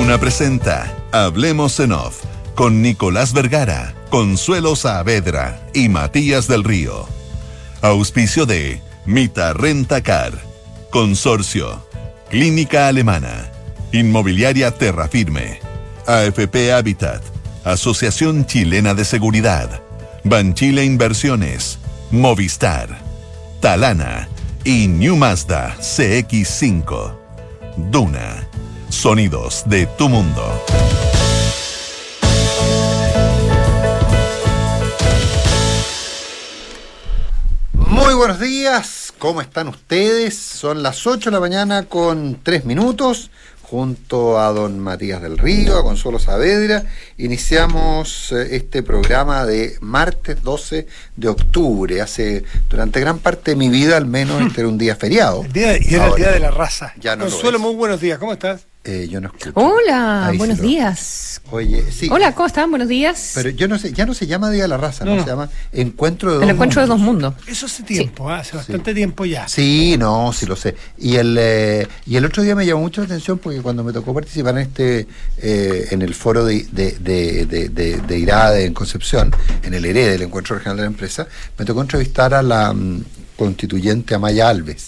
Duna presenta Hablemos en Off con Nicolás Vergara, Consuelo Saavedra y Matías del Río. Auspicio de Mita Renta Car, Consorcio, Clínica Alemana, Inmobiliaria Terrafirme, AFP Habitat, Asociación Chilena de Seguridad, Banchile Inversiones, Movistar, Talana y New Mazda CX-5. Duna, sonidos de tu mundo. Muy buenos días, ¿cómo están ustedes? Son las 8 de la mañana con 3 minutos. Junto a don Matías del Río, a Consuelo Saavedra, iniciamos este programa de martes 12 de octubre. Durante gran parte de mi vida, al menos, este era un día feriado. Era el día de la raza. Ya no Consuelo, muy buenos días, ¿cómo estás? Yo no escucho. Hola, buenos días. Oye, sí. Hola, ¿cómo están? Buenos días. Pero yo no sé, ya no se llama Día de la Raza, no. Se llama Encuentro de Dos Mundos. El Encuentro de Dos Mundos. Eso hace tiempo, hace bastante tiempo ya. Sí, no, sí lo sé. Y el otro día me llamó mucho la atención porque cuando me tocó participar en el foro de IRADE en Concepción, en el ERE, del Encuentro Regional de la Empresa, me tocó entrevistar a la constituyente Amaya Alves.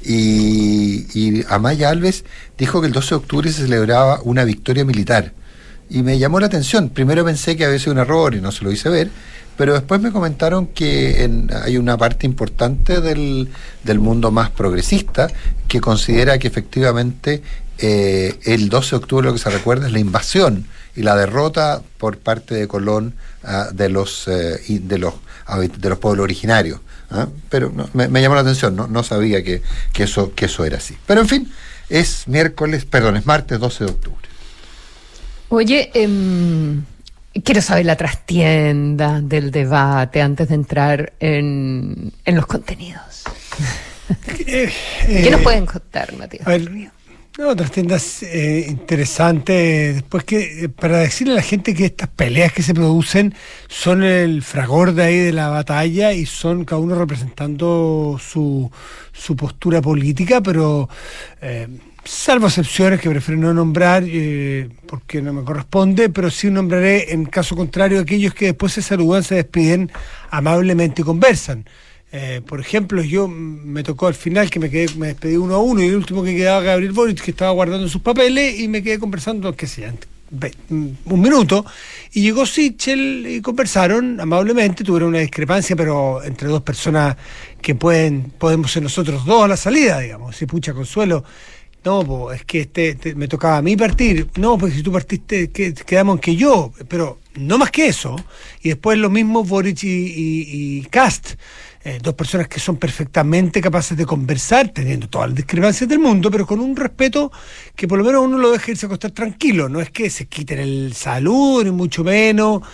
Y Amaya Alves dijo que el 12 de octubre se celebraba una victoria militar. Y me llamó la atención. Primero pensé que había sido un error y no se lo hice ver, pero después me comentaron que hay una parte importante del mundo más progresista que considera que efectivamente el 12 de octubre lo que se recuerda es la invasión y la derrota por parte de Colón de los pueblos originarios. Pero me llamó la atención, no sabía que eso era así. Pero en fin, es martes 12 de octubre. Oye, quiero saber la trastienda del debate antes de entrar en los contenidos. ¿Qué nos pueden contar, Matías? Trastiendas interesantes. Después para decirle a la gente que estas peleas que se producen son el fragor de ahí de la batalla y son cada uno representando su postura política, pero salvo excepciones que prefiero no nombrar porque no me corresponde, pero sí nombraré en caso contrario aquellos que después se saludan, se despiden amablemente y conversan. Por ejemplo, yo me tocó al final que me despedí 1-1 y el último que quedaba Gabriel Boric, que estaba guardando sus papeles, y me quedé conversando, qué sé, un minuto, y llegó Sichel y conversaron amablemente, tuvieron una discrepancia, pero entre dos personas que podemos ser nosotros dos a la salida, digamos. Si pucha, Consuelo, no, pues es que me tocaba a mí partir, no, pues si tú partiste, quedamos en que yo, pero no más que eso. Y después lo mismo Boric y Kast. Dos personas que son perfectamente capaces de conversar, teniendo todas las discrepancias del mundo, pero con un respeto que por lo menos uno lo deja irse a acostar tranquilo. No es que se quiten el saludo, ni mucho menos.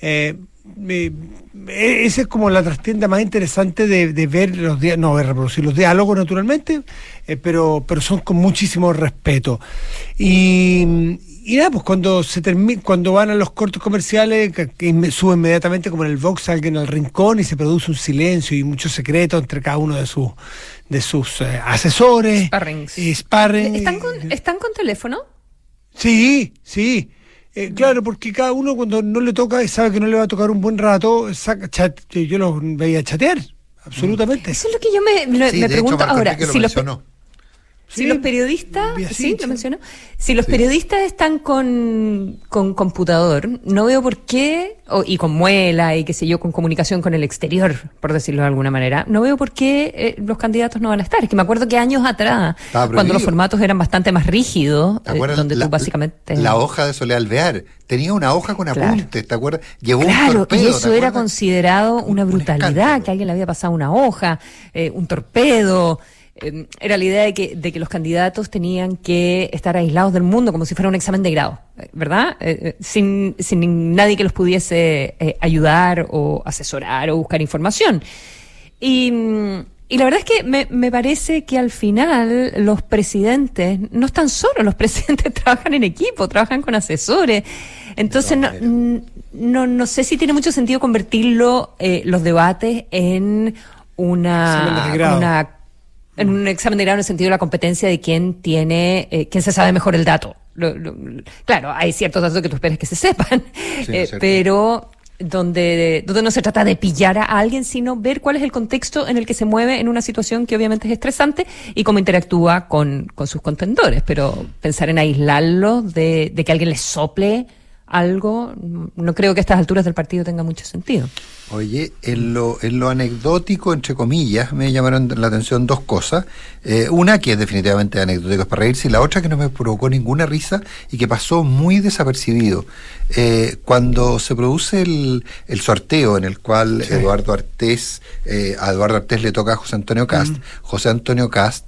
Esa es como la trastienda más interesante de ver reproducir los diálogos, naturalmente, pero son con muchísimo respeto. Y nada, pues cuando van a los cortos comerciales, que sube inmediatamente como en el Vox alguien al rincón y se produce un silencio y mucho secreto entre cada uno de sus asesores. Sparring. ¿Están con teléfono? Sí. Claro, porque cada uno cuando no le toca y sabe que no le va a tocar un buen rato, yo los veía chatear, absolutamente. Eso es lo que yo me pregunto ahora. Si los periodistas, sí, lo mencionó. Si los periodistas están con computador, no veo por qué, y con muela y qué sé yo, con comunicación con el exterior, por decirlo de alguna manera, no veo por qué los candidatos no van a estar. Es que me acuerdo que años atrás, cuando los formatos eran bastante más rígidos, donde tú básicamente... La hoja de Soledad Alvear tenía una hoja con apuntes, ¿te acuerdas? Llevó un torpedo, y eso era considerado una brutalidad, que a alguien le había pasado una hoja, un torpedo... Era la idea de que los candidatos tenían que estar aislados del mundo como si fuera un examen de grado, ¿verdad? Sin nadie que los pudiese ayudar o asesorar o buscar información. Y la verdad es que me parece que al final los presidentes no están solos, los presidentes trabajan en equipo, trabajan con asesores. Entonces no sé si tiene mucho sentido convertirlo los debates en un examen de grado en el sentido de la competencia de quién se sabe mejor el dato, Claro, hay ciertos datos que tú esperas que se sepan, Sí, pero donde no se trata de pillar a alguien, sino ver cuál es el contexto en el que se mueve en una situación que obviamente es estresante y cómo interactúa con sus contendores. Pero pensar en aislarlo de que alguien les sople algo, no creo que a estas alturas del partido tenga mucho sentido. Oye, en lo anecdótico, entre comillas, me llamaron la atención dos cosas. Una que es definitivamente anecdótico, es para reírse, y la otra que no me provocó ninguna risa y que pasó muy desapercibido. Cuando se produce el sorteo en el cual Sí. a Eduardo Artés le toca a José Antonio Cast, José Antonio Cast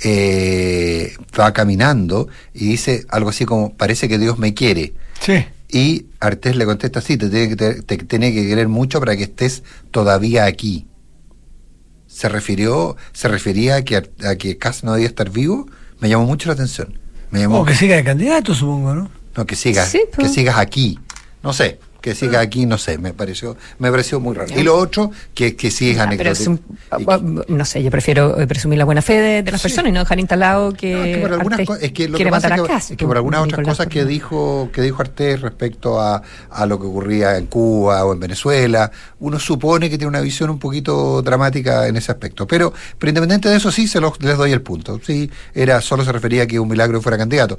va caminando y dice algo así como, parece que Dios me quiere. Sí. Y Artés le contesta, sí, te tiene que querer mucho para que estés todavía aquí. ¿Se refería a que Kast no debía estar vivo? Me llamó mucho la atención. O que siga de candidato, supongo, ¿no? No, que sigas, Sí, pues. que sigas aquí. No sé, que sigas aquí, no sé, me pareció muy raro. Y lo otro, que sí es Pero es anecdótico. no sé, yo prefiero presumir la buena fe de las personas y no dejar instalado que No, es que por algunas Artés cosas, es que lo que quiere pasa matar a es Kast, que por algunas otras Nicolás, cosas por que favor. dijo Artés respecto a lo que ocurría en Cuba o en Venezuela, uno supone que tiene una visión un poquito dramática en ese aspecto. Pero independiente de eso, sí les doy el punto. Sí, solo se refería a que un milagro fuera candidato.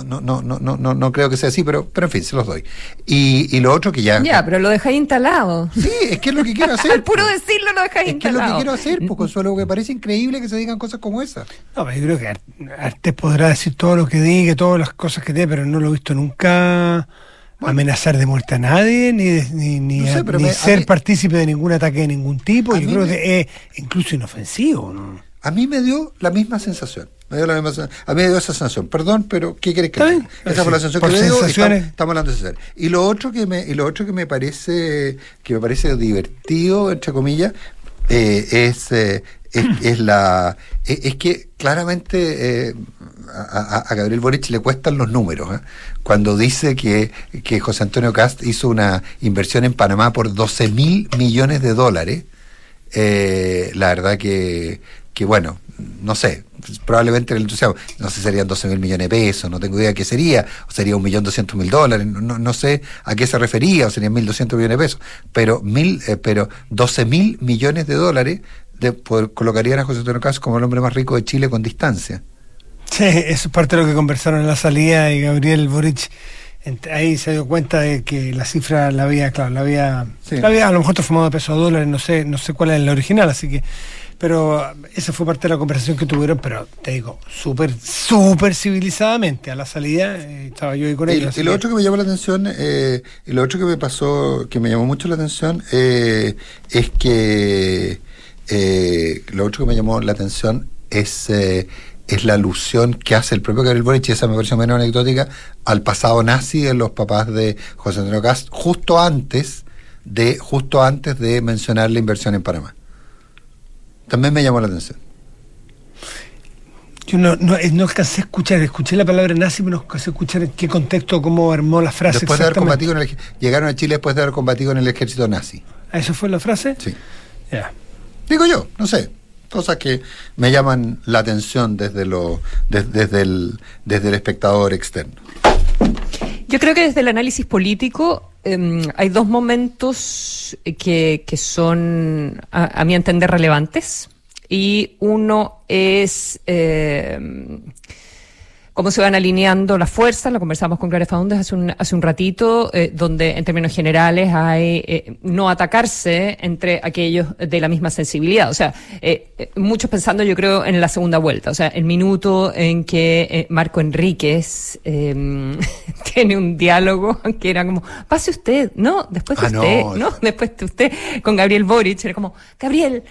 No creo que sea así, pero en fin, se los doy. Y lo otro que ya. Ya, pero lo dejáis instalado. Sí, es que es lo que quiero hacer. Al puro pues. decirlo lo dejáis Es que es lo instalado. que quiero hacer, pues, Consuelo, porque parece increíble que se digan cosas como esas. No, pero yo creo que Artés podrá decir todo lo que diga, todas las cosas que tiene, pero no lo he visto nunca amenazar de muerte a nadie, ni No sé, pero ser partícipe de ningún ataque de ningún tipo. Yo creo me- que es incluso inofensivo, ¿no? A mí me dio la misma sensación. A mí me dio esa sensación. Perdón, pero ¿qué querés que Está diga? bien. Esa fue la sensación Por que me dio. sensaciones. Estamos hablando de sensaciones. Y lo otro que me parece divertido, entre comillas, es que claramente a Gabriel Boric le cuestan los números, ¿eh? Cuando dice que José Antonio Cast hizo una inversión en Panamá por $12.000 millones. La verdad que bueno, no sé, probablemente el entusiasmo, no sé, serían 12.000 millones de pesos, no tengo idea qué sería, o sería $1.200.000, no sé a qué se refería, o serían 1.200 millones de pesos, pero 12.000 millones de dólares colocarían a José Antonio Cast como el hombre más rico de Chile con distancia. Sí, eso es parte de lo que conversaron en la salida, y Gabriel Boric ahí se dio cuenta de que la cifra la había Sí. a lo mejor transformado de peso a dólares, no sé cuál es la original, así que, pero esa fue parte de la conversación que tuvieron, pero te digo, súper civilizadamente. A la salida estaba yo ahí con ellos. Y lo otro que me llamó la atención, y lo otro que me pasó, que me llamó mucho la atención, es que lo otro que me llamó la atención es la alusión que hace el propio Gabriel Boric, y esa me pareció menos anecdótica, al pasado nazi de los papás de José Antonio Cast, justo antes de mencionar la inversión en Panamá. También me llamó la atención. Yo no alcancé a escuché la palabra nazi, pero no alcancé a escuchar en qué contexto, cómo armó la frase. Después de haber exactamente. combatido llegaron a Chile después de haber combatido en el ejército nazi. ¿Eso fue la frase? Sí. Ya. Digo yo, no sé. Cosas que me llaman la atención desde el espectador externo. Yo creo que desde el análisis político hay dos momentos que son, a mi entender, relevantes. Y uno es cómo se van alineando las fuerzas. Lo conversamos con Clara Faúndez hace un ratito, donde en términos generales hay no atacarse entre aquellos de la misma sensibilidad. O sea, muchos pensando, yo creo, en la segunda vuelta. O sea, el minuto en que Marco Enríquez tiene un diálogo que era como, pase usted, ¿no? Después de usted, ¿no? Después de usted, con Gabriel Boric. Era como, Gabriel,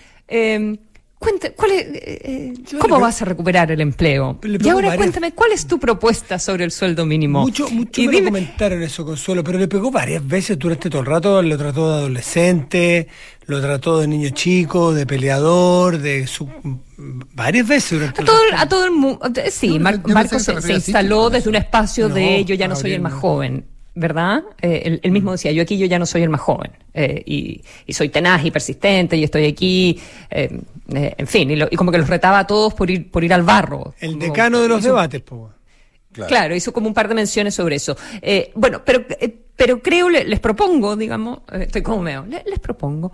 ¿cómo vas a recuperar el empleo? Y ahora cuéntame, ¿cuál es tu propuesta sobre el sueldo mínimo? Mucho y me dime, comentaron eso, Consuelo, pero le pegó varias veces durante todo el rato. Lo trató de adolescente, lo trató de niño chico, de peleador, varias veces durante a todo el mundo. Sí, Marco se instaló desde un espacio de yo ya no soy el más joven, ¿verdad? Él mismo decía, yo ya no soy el más joven, y soy tenaz y persistente, y estoy aquí, en fin, y como que los retaba a todos por ir al barro. El decano de los debates, po. Claro, hizo como un par de menciones sobre eso. Bueno, pero creo, les propongo, digamos, estoy como meo, les propongo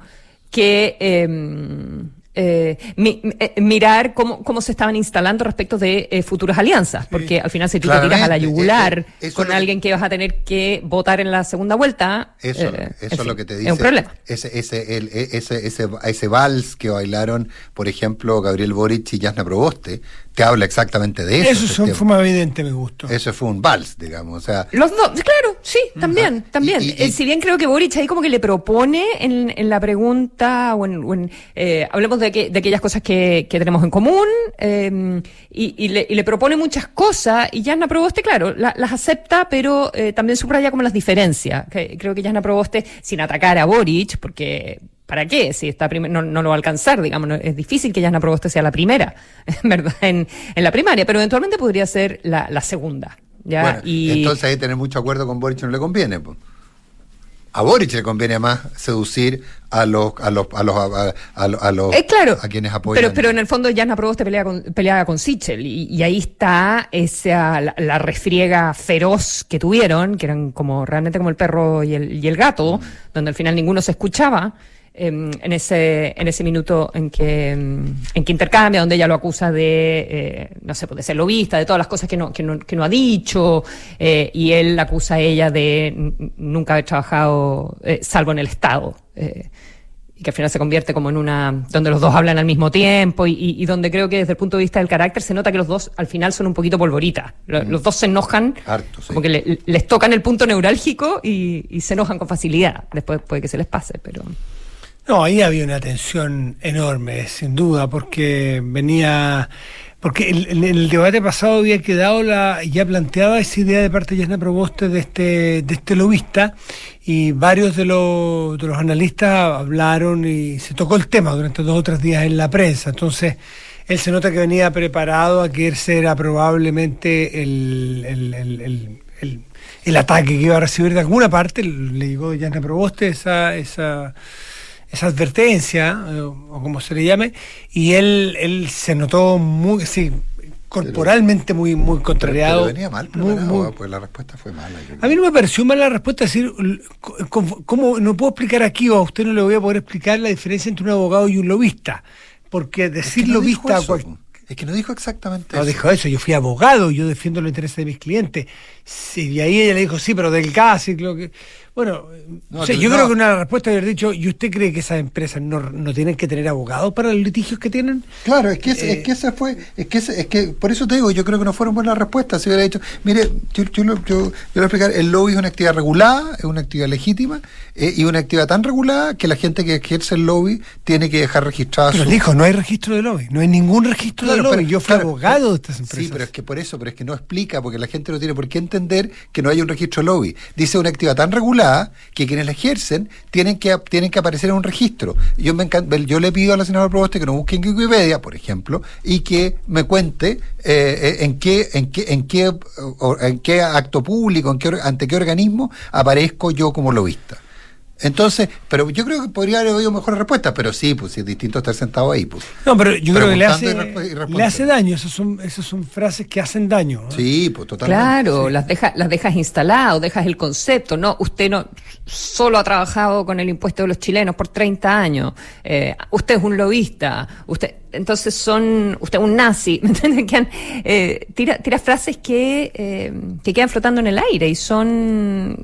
que mirar cómo se estaban instalando respecto de futuras alianzas, porque al final si tú te tiras a la yugular con alguien que vas a tener que votar en la segunda vuelta, eso es lo que te dice, es un problema. Ese vals que bailaron, por ejemplo, Gabriel Boric y Jasna Proboste, te habla exactamente de eso. Eso fue más evidente, me gustó. Eso fue un vals, digamos. O sea, los dos, claro, sí, también. Si bien creo que Boric ahí como que le propone en la pregunta, hablemos de aquellas cosas que tenemos en común, y le propone muchas cosas, y Jasna Proboste, claro, las acepta, pero también subraya como las diferencias. Creo que Jasna Proboste, sin atacar a Boric, porque ¿para qué? Si está no lo va a alcanzar, digamos, es difícil que Jasna Proboste sea la primera, ¿verdad? En la primaria, pero eventualmente podría ser la segunda. ¿Ya? Bueno, entonces ahí tener mucho acuerdo con Boric no le conviene, pues. A Boric le conviene más seducir a quienes apoyan. Pero en el fondo Jasna Proboste peleaba con Sichel y ahí está la refriega feroz que tuvieron, que eran realmente como el perro y el gato, donde al final ninguno se escuchaba. En ese minuto en que intercambia, donde ella lo acusa de no sé, de ser lobista, de todas las cosas que no ha dicho, y él la acusa a ella de nunca haber trabajado salvo en el Estado, y que al final se convierte como en donde los dos hablan al mismo tiempo, y donde creo que desde el punto de vista del carácter se nota que los dos al final son un poquito polvoritas. Los dos se enojan, harto, sí. Como que les tocan el punto neurálgico y se enojan con facilidad. Después puede que se les pase, pero... No, ahí había una tensión enorme, sin duda, porque en el debate pasado había quedado ya planteada esa idea de parte de Jasna Proboste de este lobista, y varios de los analistas hablaron y se tocó el tema durante 2 o 3 días en la prensa. Entonces, él se nota que venía preparado a que ese era probablemente el ataque que iba a recibir de alguna parte. Le llegó de Jasna Proboste esa advertencia, o como se le llame, y él se notó corporalmente muy contrariado. Pero venía mal preparado, pues la respuesta fue mala. A mí no me pareció mala la respuesta, es decir, ¿cómo no puedo explicar aquí, o a usted no le voy a poder explicar la diferencia entre un abogado y un lobista? Porque decir lobista... Es que no dijo exactamente eso. No dijo eso, yo fui abogado, yo defiendo los intereses de mis clientes. Sí, y ahí ella le dijo, sí, pero del gas, y creo que... Bueno, yo creo que una respuesta de haber dicho, ¿y usted cree que esas empresas no tienen que tener abogados para los litigios que tienen? Claro, es que por eso te digo, yo creo que no fueron buenas respuestas. Si hubiera dicho, mire, yo voy a explicar, el lobby es una actividad regulada, es una actividad legítima, y una actividad tan regulada que la gente que ejerce el lobby tiene que dejar registrada. Pero dijo, no hay registro de lobby, no hay ningún registro de lobby. Yo fui abogado de estas empresas. Sí, pero es que no explica, porque la gente no tiene por qué entender que no hay un registro de lobby. Dice una actividad tan regulada que quienes la ejercen tienen que aparecer en un registro. Yo le pido a la senadora Proboste que nos busque en Wikipedia, por ejemplo, y que me cuente en qué acto público, ante qué organismo aparezco yo como lobista. Entonces, pero yo creo que podría haber oído mejores respuestas, pero sí, pues es distinto estar sentado ahí, pues. No, pero yo creo que le hace daño, esas son frases que hacen daño, ¿no? Sí, pues totalmente. Claro, sí. las dejas instaladas, dejas el concepto, ¿no? Usted no solo ha trabajado con el impuesto de los chilenos por 30 años, usted es un lobista, usted es un nazi, ¿me entiendes? Tira frases que quedan flotando en el aire y son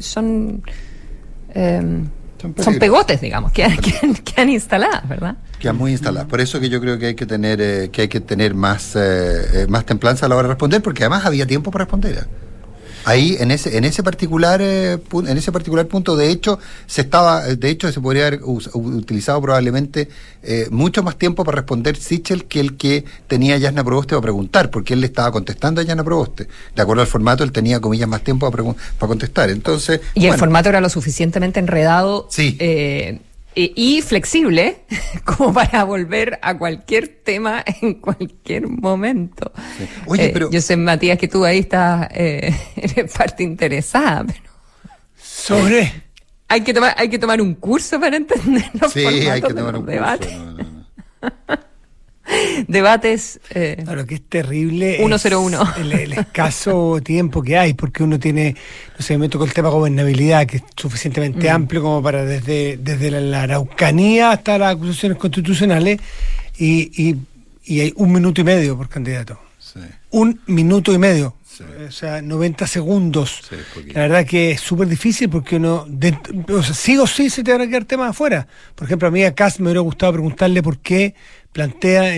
pegotes, digamos, que han instaladas, ¿verdad? Que han muy instaladas. Por eso que yo creo que hay que tener más templanza a la hora de responder, porque además había tiempo para responder. Ahí en ese particular punto, de hecho se podría haber utilizado probablemente mucho más tiempo para responder Sichel que el que tenía Jasna Proboste para preguntar, porque él le estaba contestando a Jasna Proboste. De acuerdo al formato, él tenía, comillas, más tiempo para contestar. Entonces, el formato era lo suficientemente enredado. Sí. Y flexible como para volver a cualquier tema en cualquier momento. Sí. Oye, pero yo sé, Matías, que tú ahí estás eres parte interesada, pero sobre hay que tomar un curso para entender los sí, formatos hay que tomar de un debate. curso. No. Debates. Lo que es terrible 101. es el escaso tiempo que hay, porque uno tiene, no sé, me tocó el tema gobernabilidad, que es suficientemente amplio como para desde la Araucanía hasta las acusaciones constitucionales, y hay 1 minuto y medio por candidato. Sí. 1 minuto y medio. Sí. O sea, 90 segundos. Sí, la verdad que es súper difícil porque o sea, sí o sí se te van a quedar temas afuera. Por ejemplo, a mí a Kast me hubiera gustado preguntarle por qué plantea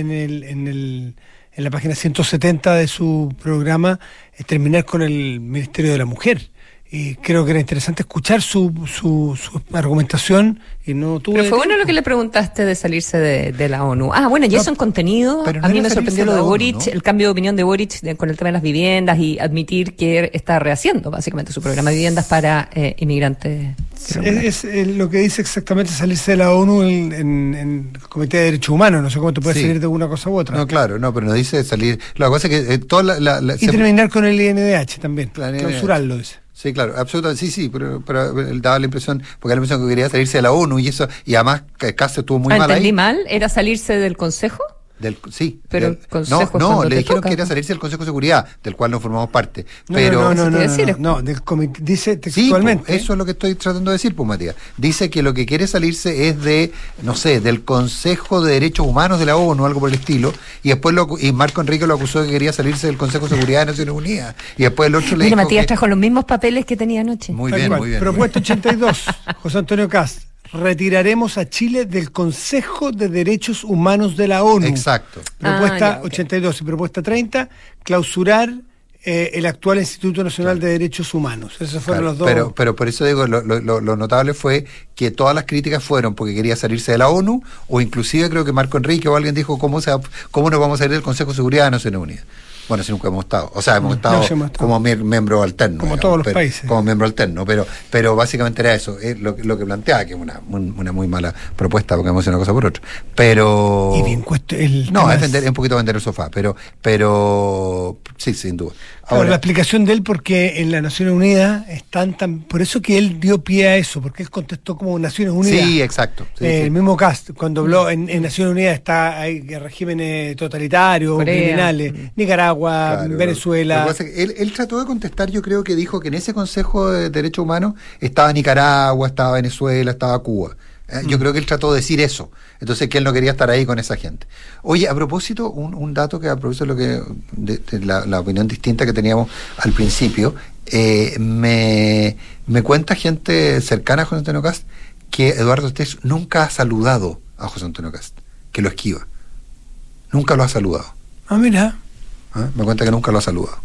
en la página 170 de su programa terminar con el Ministerio de la Mujer. Y creo que era interesante escuchar su argumentación, y no tuve. Pero fue bueno lo que le preguntaste de salirse de la ONU. Bueno, y eso en contenido, pero no a mí era me sorprendió salirse lo de de la Boric, ONU, ¿no? el cambio de opinión de Boric con el tema de las viviendas, y admitir que está rehaciendo básicamente su programa de viviendas para inmigrantes. Es lo que dice exactamente salirse de la ONU en el Comité de Derechos Humanos. No sé cómo te puedes salir de una cosa u otra. No, claro, no, pero no dice salir. La cosa es que toda y terminar con el INDH también, Claro, clausurarlo, dice. Sí, claro, absolutamente, sí, pero él daba la impresión, porque da la impresión que quería salirse de la ONU y eso, y además Kast estuvo muy mal ahí. ¿Entendí mal? ¿Era salirse del Consejo? Sí. Pero el Consejo no, le te dijeron toca, que era salirse del Consejo de Seguridad, del cual no formamos parte. Pero No, del comité, dice textualmente. Sí, eso es lo que estoy tratando de decir, pues, Matías. Dice que lo que quiere salirse es de, no sé, del Consejo de Derechos Humanos de la ONU, algo por el estilo, y después y Marco Enrique lo acusó de que quería salirse del Consejo de Seguridad de Naciones Unidas, y después el otro le Mira, dijo Matías que... trajo los mismos papeles que tenía anoche. Muy bien. Propuesta 82, José Antonio Kast. Retiraremos a Chile del Consejo de Derechos Humanos de la ONU. Exacto. Propuesta ya, ok. 82 y propuesta 30, clausurar el actual Instituto Nacional de Derechos Humanos. Esos fueron los dos. Pero por eso digo, lo notable fue que todas las críticas fueron porque quería salirse de la ONU, o inclusive creo que Marco Enrique o alguien dijo cómo nos vamos a salir del Consejo de Seguridad de Naciones Unidas. Bueno, si nunca hemos estado. O sea, hemos estado como miembro alterno. Como digamos, todos los países. Como miembro alterno. Pero básicamente era eso. Lo que planteaba, que es una muy mala propuesta, porque hemos hecho una cosa por otra. Pero... Y bien, no, es un poquito vender el sofá. Pero sí, sin duda. Ahora, la explicación de él, porque en las Naciones Unidas están por eso que él dio pie a eso, porque él contestó como Naciones Unidas. Sí, exacto. Sí, el mismo Kast, cuando habló en Naciones Unidas hay regímenes totalitarios, criminales, Nicaragua, claro, Venezuela. Lo que pasa es que él trató de contestar, yo creo que dijo que en ese Consejo de Derechos Humanos estaba Nicaragua, estaba Venezuela, estaba Cuba. Yo creo que él trató de decir eso. Entonces que él no quería estar ahí con esa gente. Oye, a propósito, un dato que a propósito de lo que de la opinión distinta que teníamos al principio, me cuenta gente cercana a José Antonio Kast que Eduardo Estés nunca ha saludado a José Antonio Kast, que lo esquiva. Nunca lo ha saludado. Mira. Me cuenta que nunca lo ha saludado.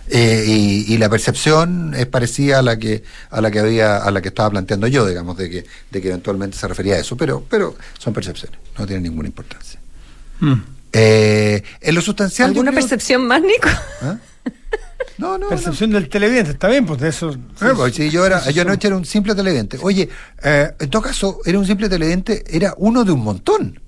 Y la percepción es parecida a la que estaba planteando yo, digamos, de que eventualmente se refería a eso, pero son percepciones, no tienen ninguna importancia. En lo sustancial, ¿alguna percepción más, Nico? No. Percepción del televidente, está bien, pues de eso. Sí, yo anoche era un simple televidente. Oye, en todo caso, era un simple televidente, era uno de un montón.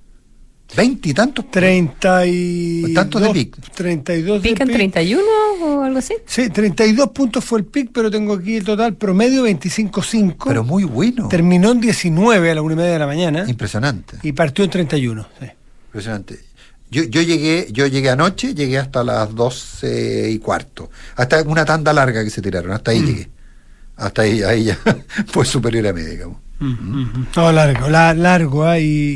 20 y tantos. 30 y... tantos de PIC. 32 de ¿Pican PIC. 31 o algo así? Sí, 32 puntos fue el PIC, pero tengo aquí el total promedio 25.5. Pero muy bueno. Terminó en 19 a la 1:30 de la mañana. Impresionante. Y partió en 31. Sí. Impresionante. Yo llegué anoche, llegué hasta las 12:15. Hasta una tanda larga que se tiraron, hasta ahí llegué. Hasta ahí ya fue superior a mí, digamos. No, largo,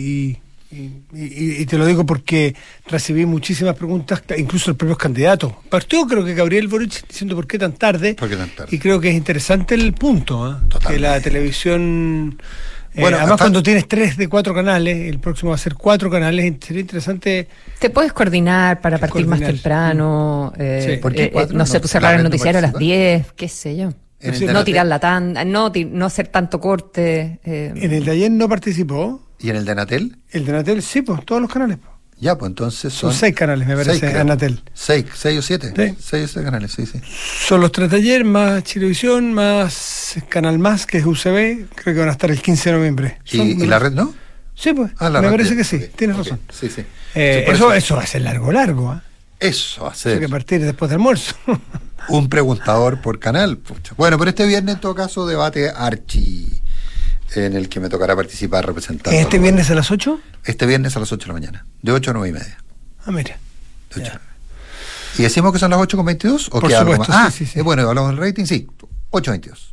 y te lo digo porque recibí muchísimas preguntas, incluso los propios candidatos. Partió, creo que Gabriel Boric diciendo ¿por qué tan tarde? ¿Por qué tan tarde? Y creo que es interesante el punto, que la televisión... Bueno, además, cuando tienes 3 de 4 canales, el próximo va a ser 4 canales, sería interesante... Te puedes coordinar para partir más temprano, sí. ¿Por qué 4? no sé, cerrar el noticiario a las 10, qué sé yo. No tirar la tanda, no hacer tanto corte. En el de ayer no participó. ¿Y en el de Anatel? El de Anatel, sí, pues, todos los canales. Ya, pues entonces son 6 canales, me parece, Anatel. 6 o 7. Sí. 6 o 7 canales, sí. Son los 3 de ayer, más Chilevisión, más Canal Más, que es UCB, creo que van a estar el 15 de noviembre. ¿Y la red no? Sí, pues, me parece que sí, tienes razón. Sí. Eso va a ser largo. Eso va a ser. Eso hay que partir después del almuerzo. Un preguntador por canal. Pucha. Bueno, pero este viernes en todo caso debate en el que me tocará participar representando. ¿Este viernes a las 8? Este viernes a las 8 de la mañana, de 8 a 9 y media. Ah, mira. De 8 a 9. ¿Y decimos que son las 8:22? ¿O por queda supuesto, algo más? sí. Bueno, hablamos del rating, sí, 8:22.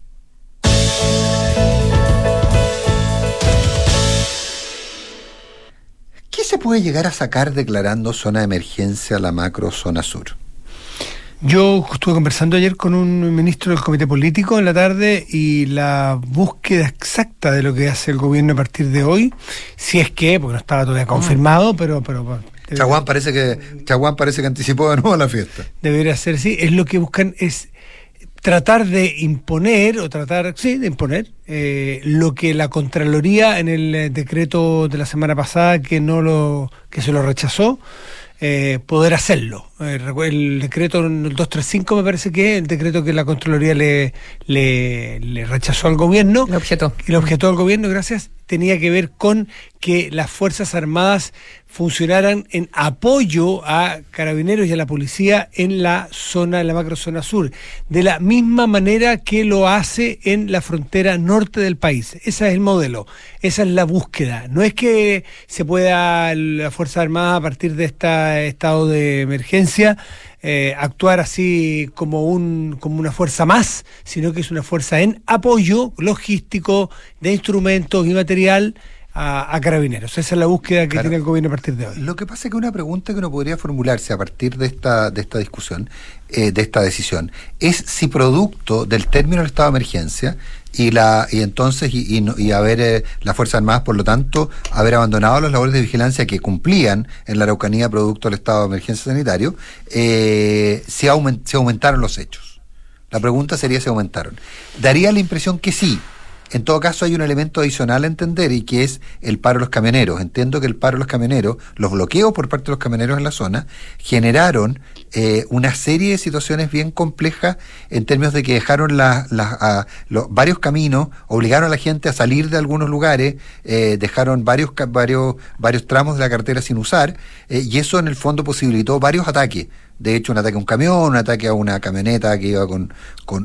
¿Qué se puede llegar a sacar declarando zona de emergencia a la macro zona sur? Yo estuve conversando ayer con un ministro del Comité Político en la tarde y la búsqueda exacta de lo que hace el gobierno a partir de hoy, si es que, porque no estaba todavía confirmado, pero Chaguán parece que anticipó de nuevo la fiesta. Debería ser así. Es lo que buscan, es tratar de imponer, lo que la Contraloría en el decreto de la semana pasada que se lo rechazó, poder hacerlo. El decreto 235 me parece que es el decreto que la Contraloría le rechazó al gobierno. Lo objetó al gobierno, gracias. Tenía que ver con que las Fuerzas Armadas funcionaran en apoyo a Carabineros y a la policía en la macrozona sur, de la misma manera que lo hace en la frontera norte del país. Ese es el modelo, esa es la búsqueda. No es que se pueda la Fuerza Armada a partir de este estado de emergencia actuar así como una fuerza más, sino que es una fuerza en apoyo logístico de instrumentos y material a Carabineros. Esa es la búsqueda que tiene el gobierno a partir de hoy. Lo que pasa es que una pregunta que uno podría formularse a partir de esta discusión, de esta decisión, es si producto del término del estado de emergencia la Fuerzas Armadas, por lo tanto, haber abandonado las labores de vigilancia que cumplían en la Araucanía producto del estado de emergencia sanitario, se aumentaron los hechos. La pregunta sería si aumentaron. Daría la impresión que sí. En todo caso, hay un elemento adicional a entender y que es el paro de los camioneros. Entiendo que el paro de los camioneros, los bloqueos por parte de los camioneros en la zona, generaron una serie de situaciones bien complejas en términos de que dejaron varios caminos, obligaron a la gente a salir de algunos lugares, dejaron varios tramos de la carretera sin usar, y eso en el fondo posibilitó varios ataques. De hecho, un ataque a un camión, un ataque a una camioneta que iba con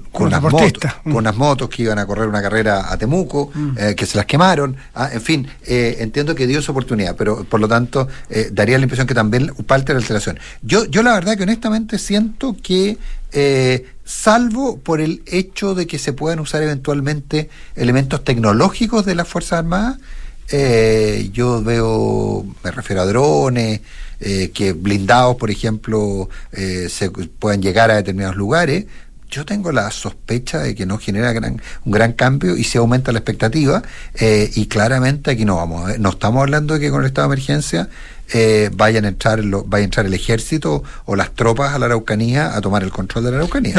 unas motos que iban a correr una carrera a Temuco, que se las quemaron. En fin, entiendo que dio esa oportunidad, pero por lo tanto daría la impresión que también parte de la alteración. Yo la verdad que honestamente siento que salvo por el hecho de que se puedan usar eventualmente elementos tecnológicos de las Fuerzas Armadas, yo me refiero a drones, que blindados, por ejemplo, se puedan llegar a determinados lugares. Yo tengo la sospecha de que no genera un gran cambio y se aumenta la expectativa, y claramente aquí no estamos hablando de que con el estado de emergencia vaya a entrar el ejército o las tropas a la Araucanía a tomar el control de la Araucanía.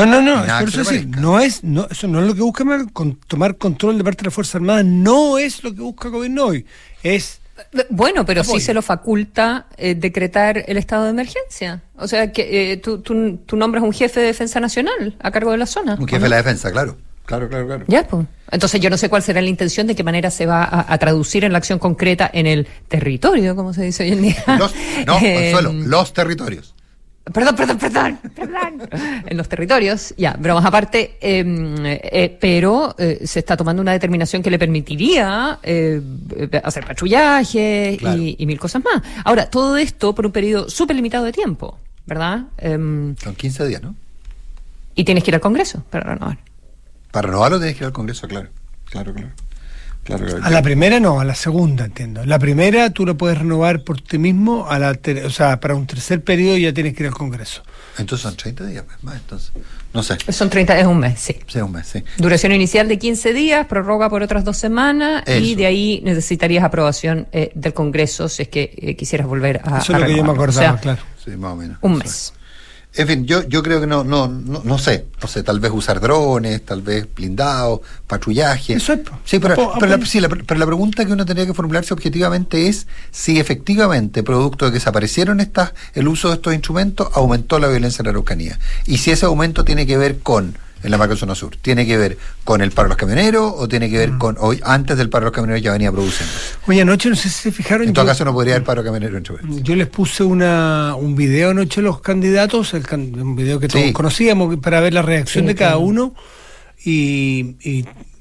Eso no es lo que busca tomar control de parte de las Fuerzas Armadas, no es lo que busca el gobierno hoy, Bueno, pero sí se lo faculta decretar el estado de emergencia. O sea, que tú nombras un jefe de defensa nacional a cargo de la zona. Un jefe de la defensa, claro. Ya, pues. Entonces yo no sé cuál será la intención, de qué manera se va a traducir en la acción concreta en el territorio, como se dice hoy en día. Consuelo, los territorios. Perdón. En los territorios, ya, bromas aparte, pero se está tomando una determinación que le permitiría hacer patrullaje, claro, y mil cosas más. Ahora, todo esto por un periodo súper limitado de tiempo, ¿verdad? Son 15 días, ¿no? Y tienes que ir al Congreso para renovar. Para renovarlo tienes que ir al Congreso, claro. A la primera no, a la segunda, entiendo. La primera tú lo puedes renovar por ti mismo, para un tercer periodo ya tienes que ir al Congreso. Entonces son 30 días más, entonces. No sé. Es un mes, sí. Sí, un mes, sí. Duración inicial de 15 días, prorroga por otras 2 semanas, y de ahí necesitarías aprobación del Congreso si es que quisieras volver a Eso es lo que yo me acordaba, claro. Sí, más o menos. Un mes. En fin, yo creo que no sé, tal vez usar drones, tal vez blindados, patrullaje. Eso es. Sí, pero la pregunta que uno tendría que formularse objetivamente es si efectivamente, producto de que desaparecieron el uso de estos instrumentos, aumentó la violencia en la Araucanía. Y si ese aumento tiene que ver en la macrozona sur, ¿tiene que ver con el paro de los camioneros o tiene que ver con hoy, antes del paro de los camioneros ya venía produciendo? Oye, anoche no sé si se fijaron. En todo caso no podría haber paro de camioneros entre ellos. Yo les puse un video anoche a los candidatos, un video que todos conocíamos, para ver la reacción de cada uno, y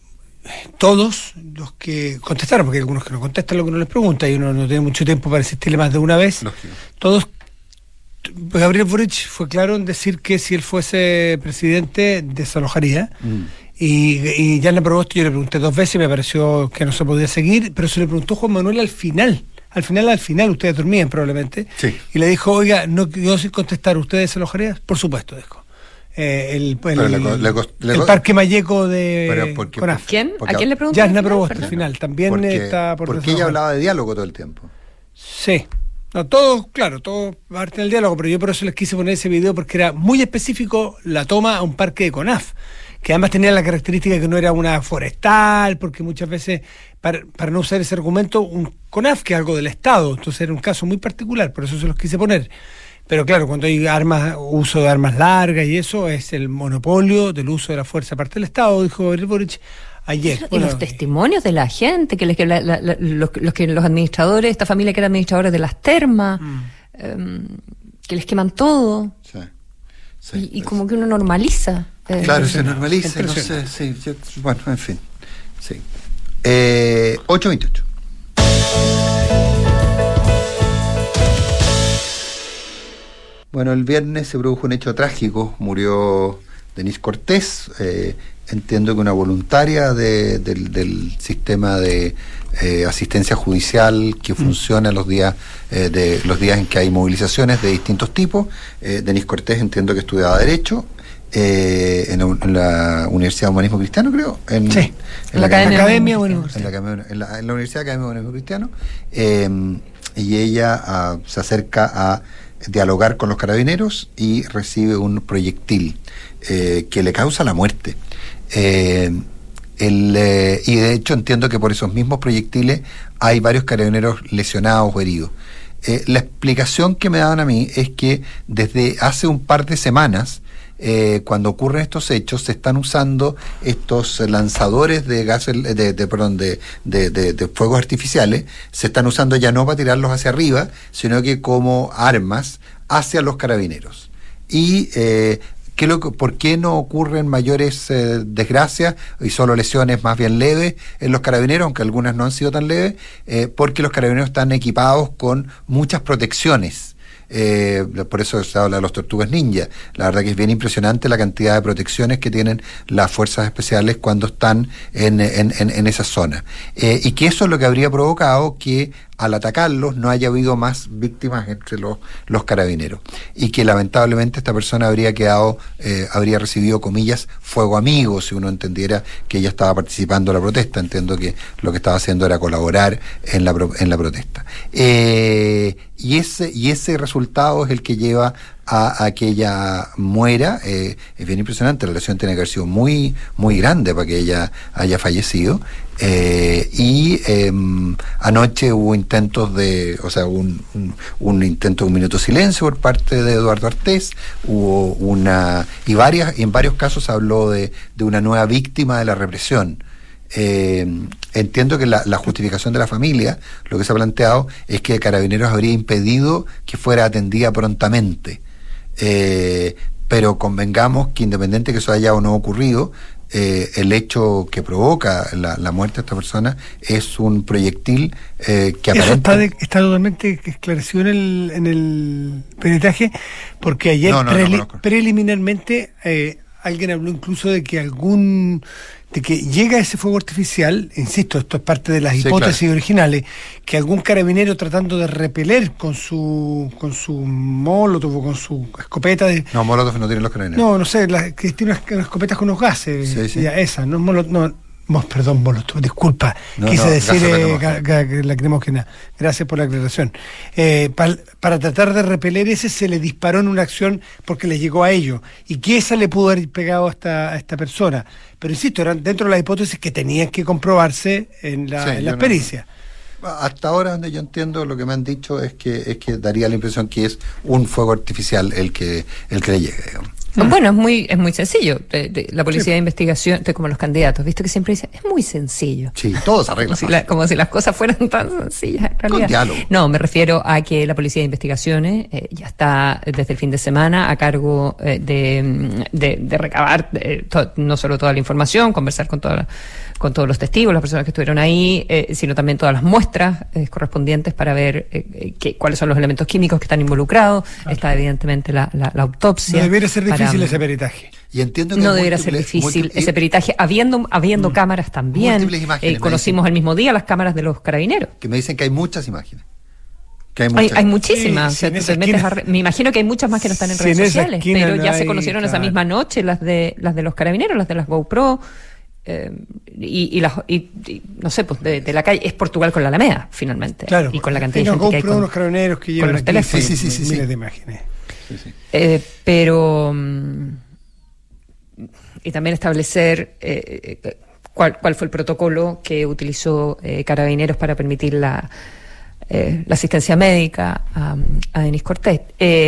todos los que contestaron, porque hay algunos que no contestan lo que uno les pregunta y uno no tiene mucho tiempo para asistirle más de una vez, todos, Gabriel Boric fue claro en decir que si él fuese presidente desalojaría. Y Jana Proboste yo le pregunté 2 veces y me pareció que no se podía seguir, pero se le preguntó Juan Manuel al final, ustedes dormían probablemente, sí. Y le dijo, oiga, yo sin contestar, ¿ustedes desalojarían? Por supuesto, dijo. El Parque Mayeco de CONAF. ¿Quién? ¿A quién le preguntó? Jana Proboste al final, también está por porque ella hablaba de diálogo todo el tiempo. Sí. No, todo parte del diálogo, pero yo por eso les quise poner ese video porque era muy específico la toma a un parque de CONAF, que además tenía la característica que no era una forestal, porque muchas veces, para no usar ese argumento, un CONAF que es algo del Estado, entonces era un caso muy particular, por eso se los quise poner. Pero claro, cuando hay uso de armas largas y eso, es el monopolio del uso de la fuerza parte del Estado, dijo Gabriel Boric ayer. Y los testimonios de la gente, que los administradores, esta familia que era administradores de las termas, que les queman todo. Sí, y como que uno normaliza. Claro, se normaliza, no sé, sí, bueno, en fin. Sí. 8:28. Bueno, el viernes se produjo un hecho trágico, murió Denise Cortés, entiendo que una voluntaria del sistema de asistencia judicial que funciona los días en que hay movilizaciones de distintos tipos. Denise Cortés entiendo que estudiaba Derecho en la Universidad de Humanismo Cristiano, creo. Sí, en la Academia Humanismo Cristiano. En la Universidad Academia Humanismo Cristiano. Y ella se acerca a dialogar con los carabineros y recibe un proyectil que le causa la muerte. Y de hecho entiendo que por esos mismos proyectiles hay varios carabineros lesionados o heridos. La explicación que me daban a mí es que desde hace un par de semanas, cuando ocurren estos hechos, se están usando estos lanzadores de gases, de fuegos artificiales, se están usando ya no para tirarlos hacia arriba, sino que como armas hacia los carabineros. Y ¿por qué no ocurren mayores desgracias y solo lesiones más bien leves en los carabineros, aunque algunas no han sido tan leves? Porque los carabineros están equipados con muchas protecciones. Por eso se habla de los tortugas ninja. La verdad que es bien impresionante la cantidad de protecciones que tienen las fuerzas especiales cuando están en esa zona. Y que eso es lo que habría provocado que al atacarlos no haya habido más víctimas entre los carabineros. Y que lamentablemente esta persona habría recibido, comillas, fuego amigo, si uno entendiera que ella estaba participando en la protesta. Entiendo que lo que estaba haciendo era colaborar en la protesta. Y ese resultado es el que lleva a que ella muera. Es bien impresionante, la lesión tiene que haber sido muy, muy grande para que ella haya fallecido. Anoche hubo intentos un intento de un minuto de silencio por parte de Eduardo Artés, y en varios casos se habló de una nueva víctima de la represión. Entiendo que la justificación de la familia, lo que se ha planteado es que Carabineros habría impedido que fuera atendida prontamente. Pero convengamos que independiente que eso haya o no ocurrido, el hecho que provoca la muerte de esta persona es un proyectil que aparenta... Eso está totalmente esclarecido en el peritaje, porque ayer preliminarmente alguien habló incluso de que llega ese fuego artificial, insisto, esto es parte de las hipótesis originales, que algún carabinero tratando de repeler con su molotov o con su escopeta de... No, molotov no tienen los carabineros. No sé, que tiene unas escopetas con unos gases, esa, no es molotov, perdón, molotov, disculpa, quise decir lacrimógena. Gracias por la aclaración. Para tratar de repeler ese, se le disparó en una acción porque le llegó a ellos, y que esa le pudo haber pegado a esta persona. Pero insisto, eran dentro de las hipótesis que tenían que comprobarse en la pericia. Hasta ahora, donde yo entiendo, lo que me han dicho es que daría la impresión que es un fuego artificial el que le llegue, digamos. Bueno, es muy sencillo. La policía de investigación, como los candidatos, ¿viste? Que siempre dicen, es muy sencillo. Sí, todo se arregla. Como si las cosas fueran tan sencillas, en realidad. Con diálogo. No, me refiero a que la policía de investigaciones ya está desde el fin de semana a cargo de recabar no solo toda la información, conversar con todos los testigos, las personas que estuvieron ahí, sino también todas las muestras correspondientes para ver cuáles son los elementos químicos que están involucrados. Claro. Está evidentemente la autopsia. No debería ser difícil ese peritaje. Y entiendo que no debería ser difícil ese peritaje, habiendo cámaras también. Conocimos el mismo día las cámaras de los carabineros. Que me dicen que hay muchas imágenes. Hay muchísimas. Sí, me imagino que hay muchas más que no están en redes sociales, pero ya se conocieron esa misma noche las de los carabineros, las de las GoPro. Y no sé, pues de la calle es Portugal con la Alameda, finalmente. Claro. Y con la cantidad de gente que hay unos carabineros que llevan los teléfonos. Sí, miles de imágenes. Sí. Pero y también establecer cuál fue el protocolo que utilizó Carabineros para permitir la asistencia médica a Denis Cortés.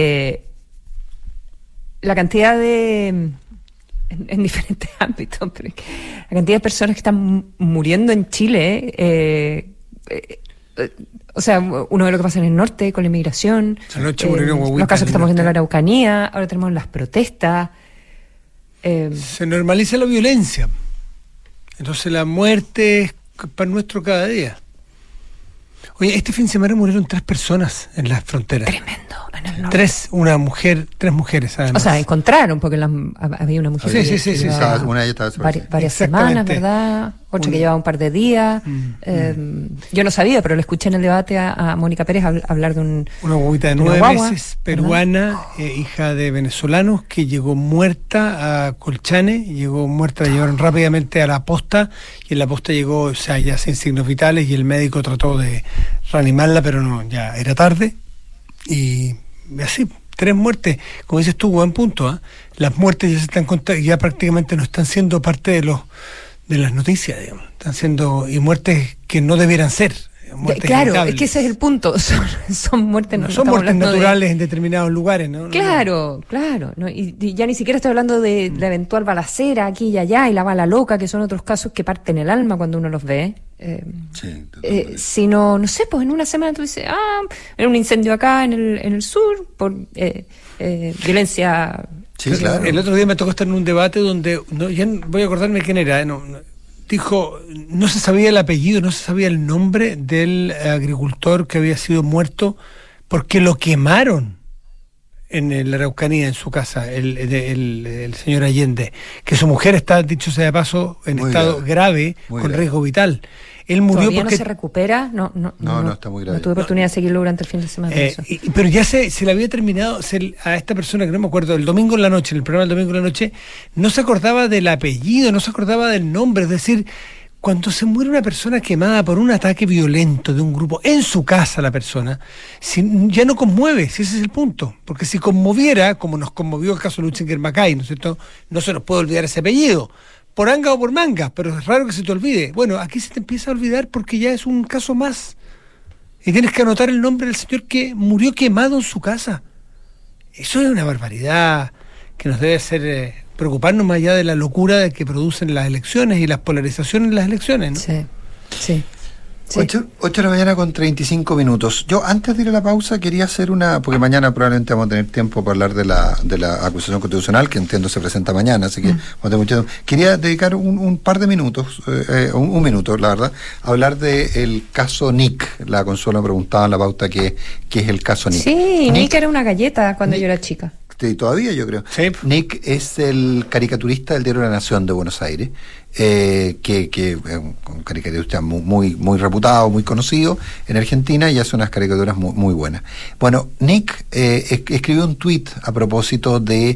La cantidad en diferentes ámbitos, pero la cantidad de personas que están muriendo en Chile, o sea, uno ve lo que pasa en el norte con la inmigración, los casos que estamos viendo en la Araucanía, ahora tenemos las protestas. Se normaliza la violencia, entonces la muerte es pan nuestro cada día. Oye, este fin de semana murieron 3 personas en las fronteras. Tremendo, en el norte. 3 mujeres además. O sea, encontraron, porque había una mujer sí. Una de ellas estaba varias semanas, ¿verdad? Otra que llevaba un par de días. Yo no sabía, pero le escuché en el debate a Mónica Pérez hablar de una guaguita de 9 meses, peruana, hija de venezolanos, que llegó muerta a Colchane, la llevaron rápidamente a la posta, y en la posta llegó, o sea, ya sin signos vitales, y el médico trató de reanimarla, pero no, ya era tarde, y así, 3 muertes, como dices tú, buen punto, las muertes ya se están ya prácticamente no están siendo parte de las noticias, digamos, están siendo, y muertes que no debieran ser. Claro, inevitables. Es que ese es el punto, son muertes no son muertes naturales en determinados lugares, ¿no? Claro, ¿no? Y ya ni siquiera estoy hablando de la eventual balacera aquí y allá, y la bala loca, que son otros casos que parten el alma cuando uno los ve. Sino, no sé, pues en una semana tú dices, era un incendio acá en el sur, por violencia. Sí, claro. El otro día me tocó estar en un debate donde, ya voy a acordarme quién era, dijo, no se sabía el apellido, no se sabía el nombre del agricultor que había sido muerto porque lo quemaron en la Araucanía, en su casa, el señor Allende, que su mujer está, dicho sea de paso, en muy estado grave con riesgo vital. Él murió ¿Todavía porque no se recupera? No, está muy grave. No tuve oportunidad de seguirlo durante el fin de semana. Pero ya se le había terminado, a esta persona que no me acuerdo, el domingo en la noche, en el programa del domingo en la noche, no se acordaba del apellido, no se acordaba del nombre, es decir, cuando se muere una persona quemada por un ataque violento de un grupo, en su casa la persona, ya no conmueve, si ese es el punto. Porque si conmoviera, como nos conmovió el caso de Lutzinger Macay, ¿no es cierto? No se nos puede olvidar ese apellido, por anga o por manga, pero es raro que se te olvide. Bueno, aquí se te empieza a olvidar porque ya es un caso más. Y tienes que anotar el nombre del señor que murió quemado en su casa. Eso es una barbaridad que nos debe hacer preocuparnos más allá de la locura que producen las elecciones y las polarizaciones en las elecciones, ¿no? Sí. 8 de la mañana con 35 minutos. Yo antes de ir a la pausa quería hacer porque mañana probablemente vamos a tener tiempo para hablar de la acusación constitucional, que entiendo se presenta mañana, así que vamos a tener mucho tiempo. Quería dedicar un par de minutos, un minuto, la verdad, a hablar del caso Nick. La Consuelo me preguntaba en la pauta qué es el caso Nick. Sí, Nick era una galleta cuando yo era chica. Todavía yo creo. Sí. Nick es el caricaturista del diario La Nación de Buenos Aires, que es un caricaturista muy reputado, muy conocido en Argentina, y hace unas caricaturas muy buenas. Bueno, Nick escribió un tuit a propósito de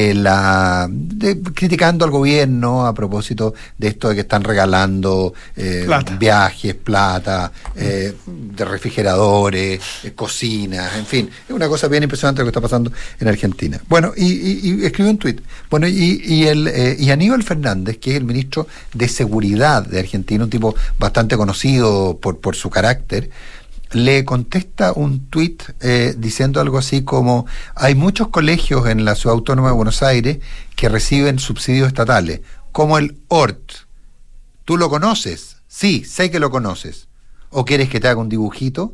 criticando al gobierno, a propósito de esto de que están regalando viajes, plata, de refrigeradores, cocinas, en fin, es una cosa bien impresionante lo que está pasando en Argentina. Bueno, y escribió un tuit. Bueno, y Aníbal Fernández, que es el ministro de Seguridad de Argentina, un tipo bastante conocido por su carácter, le contesta un tuit diciendo algo así como: hay muchos colegios en la Ciudad Autónoma de Buenos Aires que reciben subsidios estatales, como el ORT. ¿Tú lo conoces? Sí, sé que lo conoces. ¿O quieres que te haga un dibujito?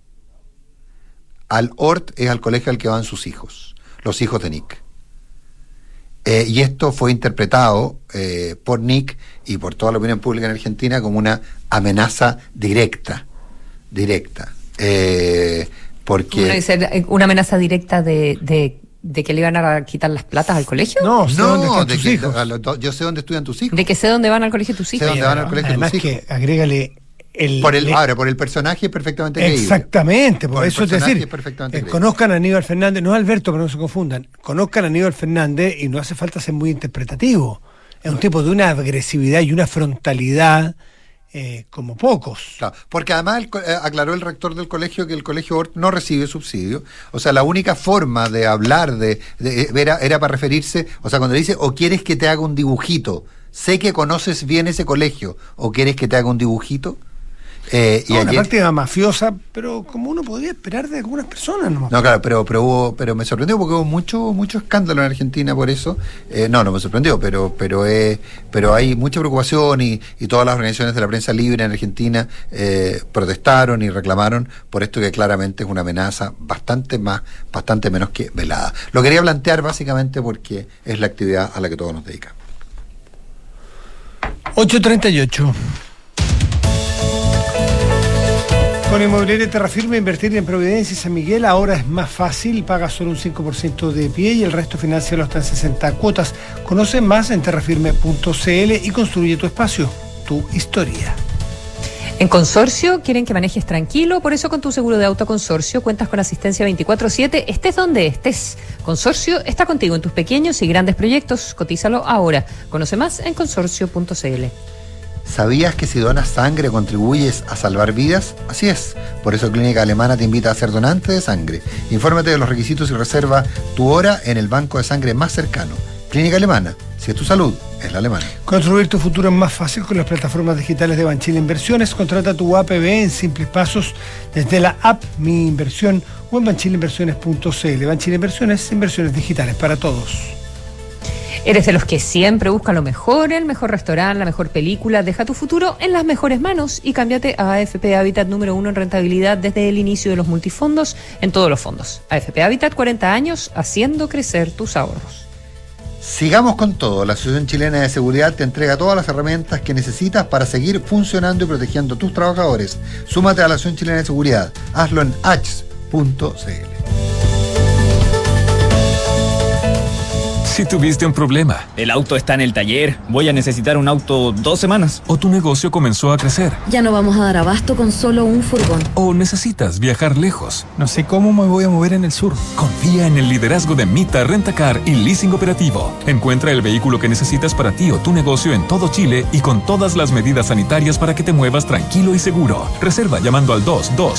Al ORT es al colegio al que van sus hijos, los hijos de Nick. Y esto fue interpretado por Nick y por toda la opinión pública en Argentina como una amenaza directa. Porque ¿Una amenaza directa de que le iban a quitar las platas al colegio? No, dónde están tus hijos. Yo sé dónde estudian tus hijos. De que sé dónde van al colegio tus hijos. Sé dónde van al colegio además tus hijos. que agrégale por el personaje es perfectamente creíble. Exactamente, por eso es decir, es conozcan a Aníbal Fernández, no Alberto, pero no se confundan, conozcan a Aníbal Fernández y no hace falta ser muy interpretativo. Es un tipo de una agresividad y una frontalidad como pocos. Claro, porque además aclaró el rector del colegio que el colegio Hort no recibe subsidio. O sea, la única forma de hablar era para referirse, o sea, cuando le dice: o quieres que te haga un dibujito, sé que conoces bien ese colegio, o quieres que te haga un dibujito. Una práctica mafiosa, pero como uno podría esperar de algunas personas. No, claro, pero me sorprendió porque hubo mucho escándalo en Argentina por eso. No me sorprendió, pero hay mucha preocupación y todas las organizaciones de la prensa libre en Argentina protestaron y reclamaron por esto, que claramente es una amenaza bastante menos que velada. Lo quería plantear básicamente porque es la actividad a la que todos nos dedicamos. 8:38. Con Inmobiliaria Terrafirme, invertir en Providencia y San Miguel ahora es más fácil. Paga solo un 5% de pie y el resto financialo hasta en 60 cuotas. Conoce más en terrafirme.cl y construye tu espacio, tu historia. En Consorcio quieren que manejes tranquilo, por eso con tu seguro de auto Consorcio cuentas con asistencia 24/7, estés donde estés. Consorcio está contigo en tus pequeños y grandes proyectos. Cotízalo ahora. Conoce más en consorcio.cl. ¿Sabías que si donas sangre contribuyes a salvar vidas? Así es. Por eso Clínica Alemana te invita a ser donante de sangre. Infórmate de los requisitos y reserva tu hora en el banco de sangre más cercano. Clínica Alemana. Si es tu salud, es la alemana. Construir tu futuro es más fácil con las plataformas digitales de Banchile Inversiones. Contrata tu APB en simples pasos desde la app Mi Inversión o en banchileinversiones.cl. Banchile Inversiones, inversiones digitales para todos. ¿Eres de los que siempre buscan lo mejor, el mejor restaurante, la mejor película? Deja tu futuro en las mejores manos y cámbiate a AFP Habitat número 1 en rentabilidad desde el inicio de los multifondos en todos los fondos. AFP Habitat, 40 años haciendo crecer tus ahorros. Sigamos con todo. La Asociación Chilena de Seguridad te entrega todas las herramientas que necesitas para seguir funcionando y protegiendo a tus trabajadores. Súmate a la Asociación Chilena de Seguridad. Hazlo en ach.cl. Si tuviste un problema. El auto está en el taller. Voy a necesitar un auto 2 semanas. O tu negocio comenzó a crecer. Ya no vamos a dar abasto con solo un furgón. O necesitas viajar lejos. No sé cómo me voy a mover en el sur. Confía en el liderazgo de Mita Rentacar y Leasing Operativo. Encuentra el vehículo que necesitas para ti o tu negocio en todo Chile y con todas las medidas sanitarias para que te muevas tranquilo y seguro. Reserva llamando al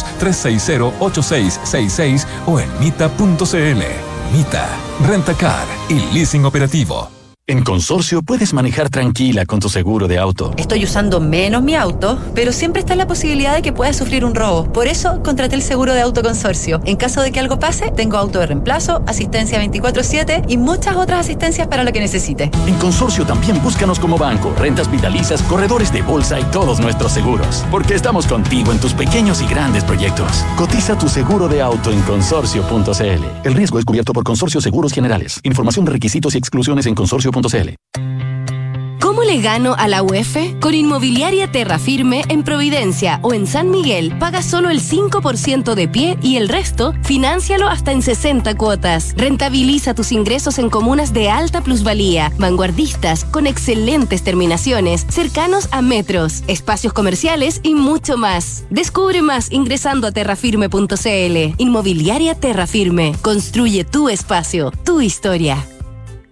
22-360-8666 o en mita.cl. Mita, Rentacar y Leasing Operativo. En Consorcio puedes manejar tranquila con tu seguro de auto. Estoy usando menos mi auto, pero siempre está la posibilidad de que pueda sufrir un robo. Por eso contraté el seguro de auto Consorcio. En caso de que algo pase, tengo auto de reemplazo, asistencia 24/7 y muchas otras asistencias para lo que necesite. En Consorcio también búscanos como banco, rentas vitalicias, corredores de bolsa y todos nuestros seguros. Porque estamos contigo en tus pequeños y grandes proyectos. Cotiza tu seguro de auto en consorcio.cl. El riesgo es cubierto por Consorcio Seguros Generales. Información de requisitos y exclusiones en consorcio.cl. ¿Cómo le gano a la UEF? Con Inmobiliaria Terrafirme en Providencia o en San Miguel, paga solo el 5% de pie y el resto, fináncialo hasta en 60 cuotas. Rentabiliza tus ingresos en comunas de alta plusvalía, vanguardistas, con excelentes terminaciones, cercanos a metros, espacios comerciales y mucho más. Descubre más ingresando a terrafirme.cl. Inmobiliaria Terrafirme. Construye tu espacio, tu historia.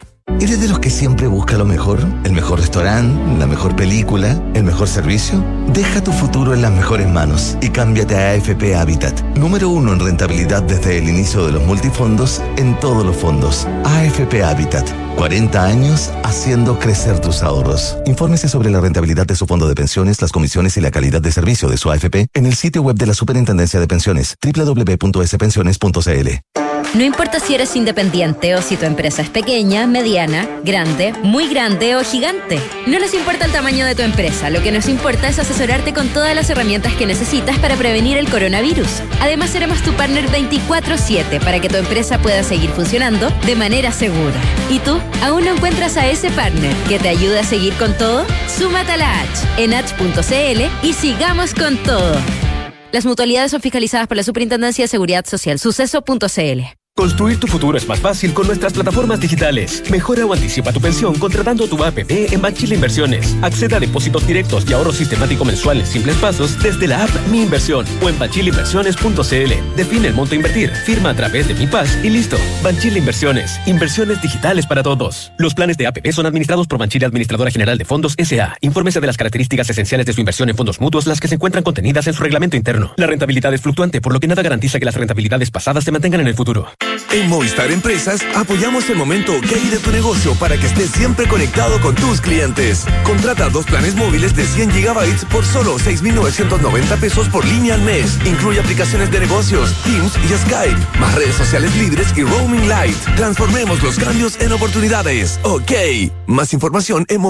¿Eres de los que siempre busca lo mejor? ¿El mejor restaurante? ¿La mejor película? ¿El mejor servicio? Deja tu futuro en las mejores manos y cámbiate a AFP Habitat. Número 1 en rentabilidad desde el inicio de los multifondos en todos los fondos. AFP Habitat. 40 años haciendo crecer tus ahorros. Infórmese sobre la rentabilidad de su fondo de pensiones, las comisiones y la calidad de servicio de su AFP en el sitio web de la Superintendencia de Pensiones, www.spensiones.cl. No importa si eres independiente o si tu empresa es pequeña, mediana, grande, muy grande o gigante. No nos importa el tamaño de tu empresa, lo que nos importa es asesorarte con todas las herramientas que necesitas para prevenir el coronavirus. Además, seremos tu partner 24/7 para que tu empresa pueda seguir funcionando de manera segura. ¿Y tú? ¿Aún no encuentras a ese partner que te ayude a seguir con todo? Súmate a la H en H.cl y sigamos con todo. Las mutualidades son fiscalizadas por la Superintendencia de Seguridad Social. Suceso.cl. Construir tu futuro es más fácil con nuestras plataformas digitales. Mejora o anticipa tu pensión contratando tu APP en Banchile Inversiones. Acceda a depósitos directos y ahorro sistemático mensual en simples pasos desde la app Mi Inversión o en banchileinversiones.cl. Define el monto a invertir, firma a través de Mi Paz y listo. Banchile Inversiones. Inversiones digitales para todos. Los planes de APP son administrados por Banchile Administradora General de Fondos S.A. Infórmese de las características esenciales de su inversión en fondos mutuos, las que se encuentran contenidas en su reglamento interno. La rentabilidad es fluctuante, por lo que nada garantiza que las rentabilidades pasadas se mantengan en el futuro. En Movistar Empresas apoyamos el momento gay de tu negocio para que estés siempre conectado con tus clientes. Contrata 2 planes móviles de 100 GB por solo 6.990 pesos por línea al mes. Incluye aplicaciones de negocios, Teams y Skype, más redes sociales libres y roaming light. Transformemos los cambios en oportunidades. Ok. Más información en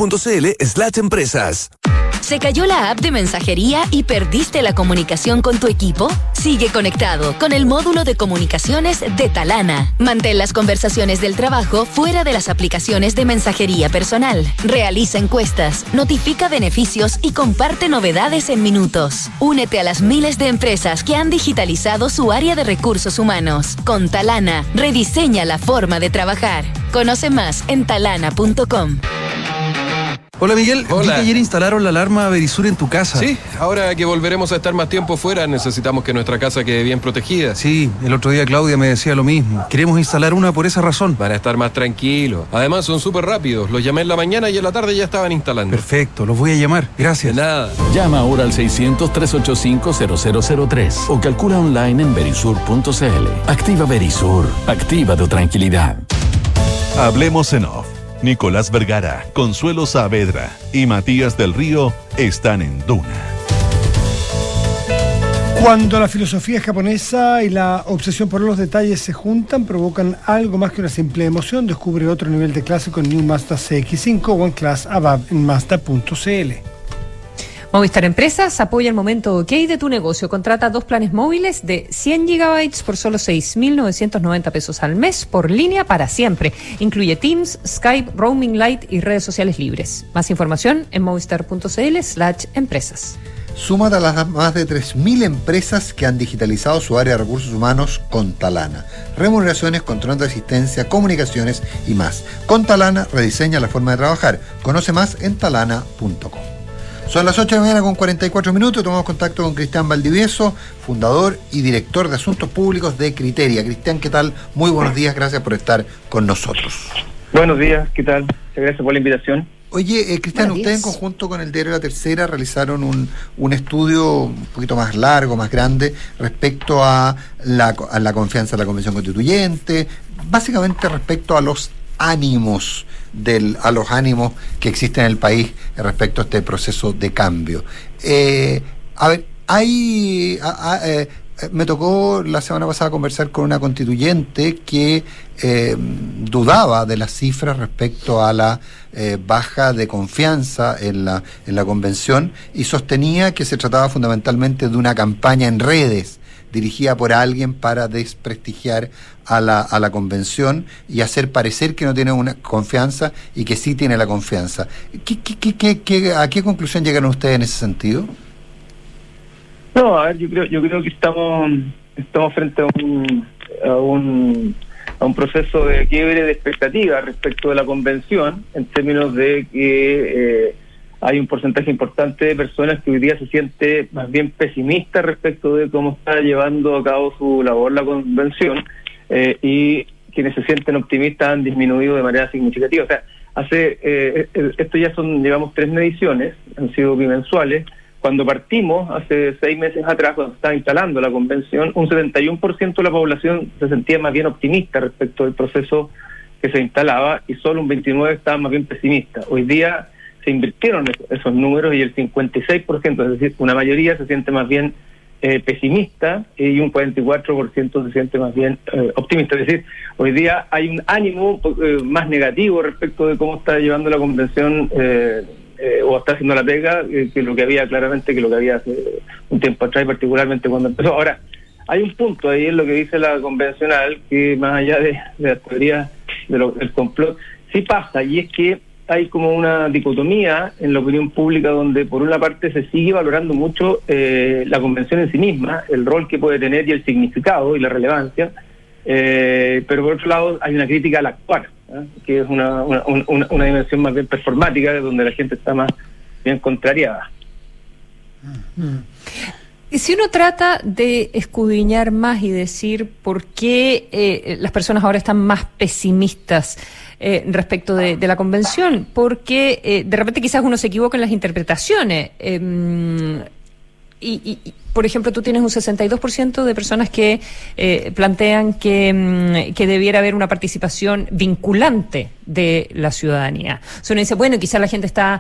movistar.cl/empresas. ¿Se cayó la app de mensajería y perdiste la comunicación con tu equipo? Sigue conectado con el módulo de comunicaciones de Talana. Mantén las conversaciones del trabajo fuera de las aplicaciones de mensajería personal. Realiza encuestas, notifica beneficios y comparte novedades en minutos. Únete a las miles de empresas que han digitalizado su área de recursos humanos. Con Talana, rediseña la forma de trabajar. Conoce más en talana.com. Hola Miguel, Hola. Vi que ayer instalaron la alarma Verisur en tu casa. Sí, ahora que volveremos a estar más tiempo fuera, necesitamos que nuestra casa quede bien protegida. Sí, el otro día Claudia me decía lo mismo. Queremos instalar una por esa razón. Para estar más tranquilos. Además son súper rápidos. Los llamé en la mañana y en la tarde ya estaban instalando. Perfecto, los voy a llamar. Gracias. De nada. Llama ahora al 600-385-0003 o calcula online en verisur.cl. Activa Verisur. Activa tu tranquilidad. Hablemos en off. Nicolás Vergara, Consuelo Saavedra y Matías del Río están en Duna. Cuando la filosofía japonesa y la obsesión por los detalles se juntan, provocan algo más que una simple emoción. Descubre otro nivel de clase con New Mazda CX-5 One Class Above en Mazda.cl. Movistar Empresas apoya el momento OK de tu negocio. Contrata 2 planes móviles de 100 GB por solo 6.990 pesos al mes por línea para siempre. Incluye Teams, Skype, Roaming Light y redes sociales libres. Más información en movistar.cl/empresas. Súmate a las más de 3.000 empresas que han digitalizado su área de recursos humanos con Talana. Remuneraciones, control de asistencia, comunicaciones y más. Con Talana rediseña la forma de trabajar. Conoce más en talana.com. Son las 8 de la mañana con 44 minutos. Tomamos contacto con Cristian Valdivieso, fundador y director de Asuntos Públicos de Criteria. Cristian, ¿qué tal? Muy buenos días, gracias por estar con nosotros. Buenos días, ¿qué tal? Muchas gracias por la invitación. Oye, Cristian, ustedes en conjunto con el diario La Tercera realizaron un estudio un poquito más largo, más grande, respecto a la confianza de la Convención Constituyente, básicamente respecto a los ánimos que existen en el país respecto a este proceso de cambio. Me tocó la semana pasada conversar con una constituyente que dudaba de las cifras respecto a la baja de confianza en la convención y sostenía que se trataba fundamentalmente de una campaña en redes dirigida por alguien para desprestigiar a la convención y hacer parecer que no tiene una confianza y que sí tiene la confianza. ¿A qué conclusión llegaron ustedes en ese sentido? No, a ver, yo creo que estamos frente a un proceso de quiebre de expectativas respecto de la convención, en términos de que hay un porcentaje importante de personas que hoy día se siente más bien pesimista respecto de cómo está llevando a cabo su labor la convención, y quienes se sienten optimistas han disminuido de manera significativa. O sea, esto ya son, digamos, 3 mediciones, han sido bimensuales. Cuando partimos, hace 6 meses atrás, cuando se estaba instalando la convención, un 71% de la población se sentía más bien optimista respecto del proceso que se instalaba y solo un 29% estaba más bien pesimista. Hoy día se invirtieron esos números y el 56%, es decir, una mayoría se siente más bien pesimista y un 44% se siente más bien optimista. Es decir, hoy día hay un ánimo más negativo respecto de cómo está llevando la convención o está haciendo la pega que lo que había hace un tiempo atrás, particularmente cuando empezó. Ahora, hay un punto ahí en lo que dice la convencional que más allá de las teorías del complot, sí pasa, y es que hay como una dicotomía en la opinión pública donde por una parte se sigue valorando mucho la convención en sí misma, el rol que puede tener y el significado y la relevancia, pero por otro lado hay una crítica al actuar, que es una dimensión más bien performática, donde la gente está más bien contrariada. Y si uno trata de escudriñar más y decir por qué las personas ahora están más pesimistas respecto de la convención, porque de repente quizás uno se equivoca en las interpretaciones. Y, por ejemplo, tú tienes un 62% de personas que plantean que debiera haber una participación vinculante de la ciudadanía. O sea, uno dice, bueno, quizás la gente está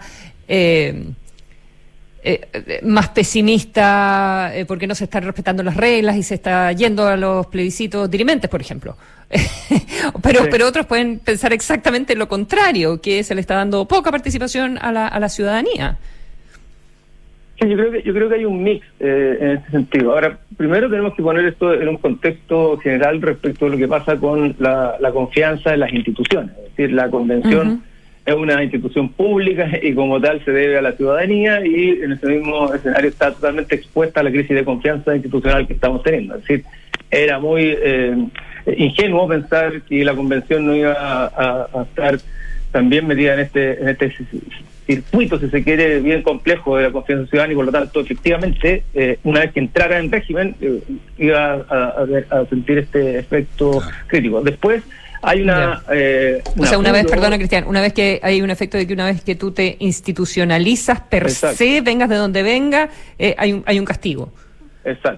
más pesimista porque no se están respetando las reglas y se está yendo a los plebiscitos dirimentes, por ejemplo. Pero otros pueden pensar exactamente lo contrario, que se le está dando poca participación a la ciudadanía. Sí, yo creo que hay un mix en este sentido. Ahora, primero tenemos que poner esto en un contexto general respecto a lo que pasa con la confianza en las instituciones. Es decir, la convención es una institución pública y como tal se debe a la ciudadanía, y en ese mismo escenario está totalmente expuesta a la crisis de confianza institucional que estamos teniendo. Es decir, era muy ingenuo pensar que la convención no iba a estar también metida en este circuito, si se quiere, bien complejo de la confianza ciudadana, y por lo tanto, efectivamente, una vez que entrara en régimen, iba a sentir este efecto crítico. Después hay una vez, perdona, Cristian, una vez que hay un efecto de que una vez que tú te institucionalizas per se, vengas de donde venga, hay un castigo. Exacto.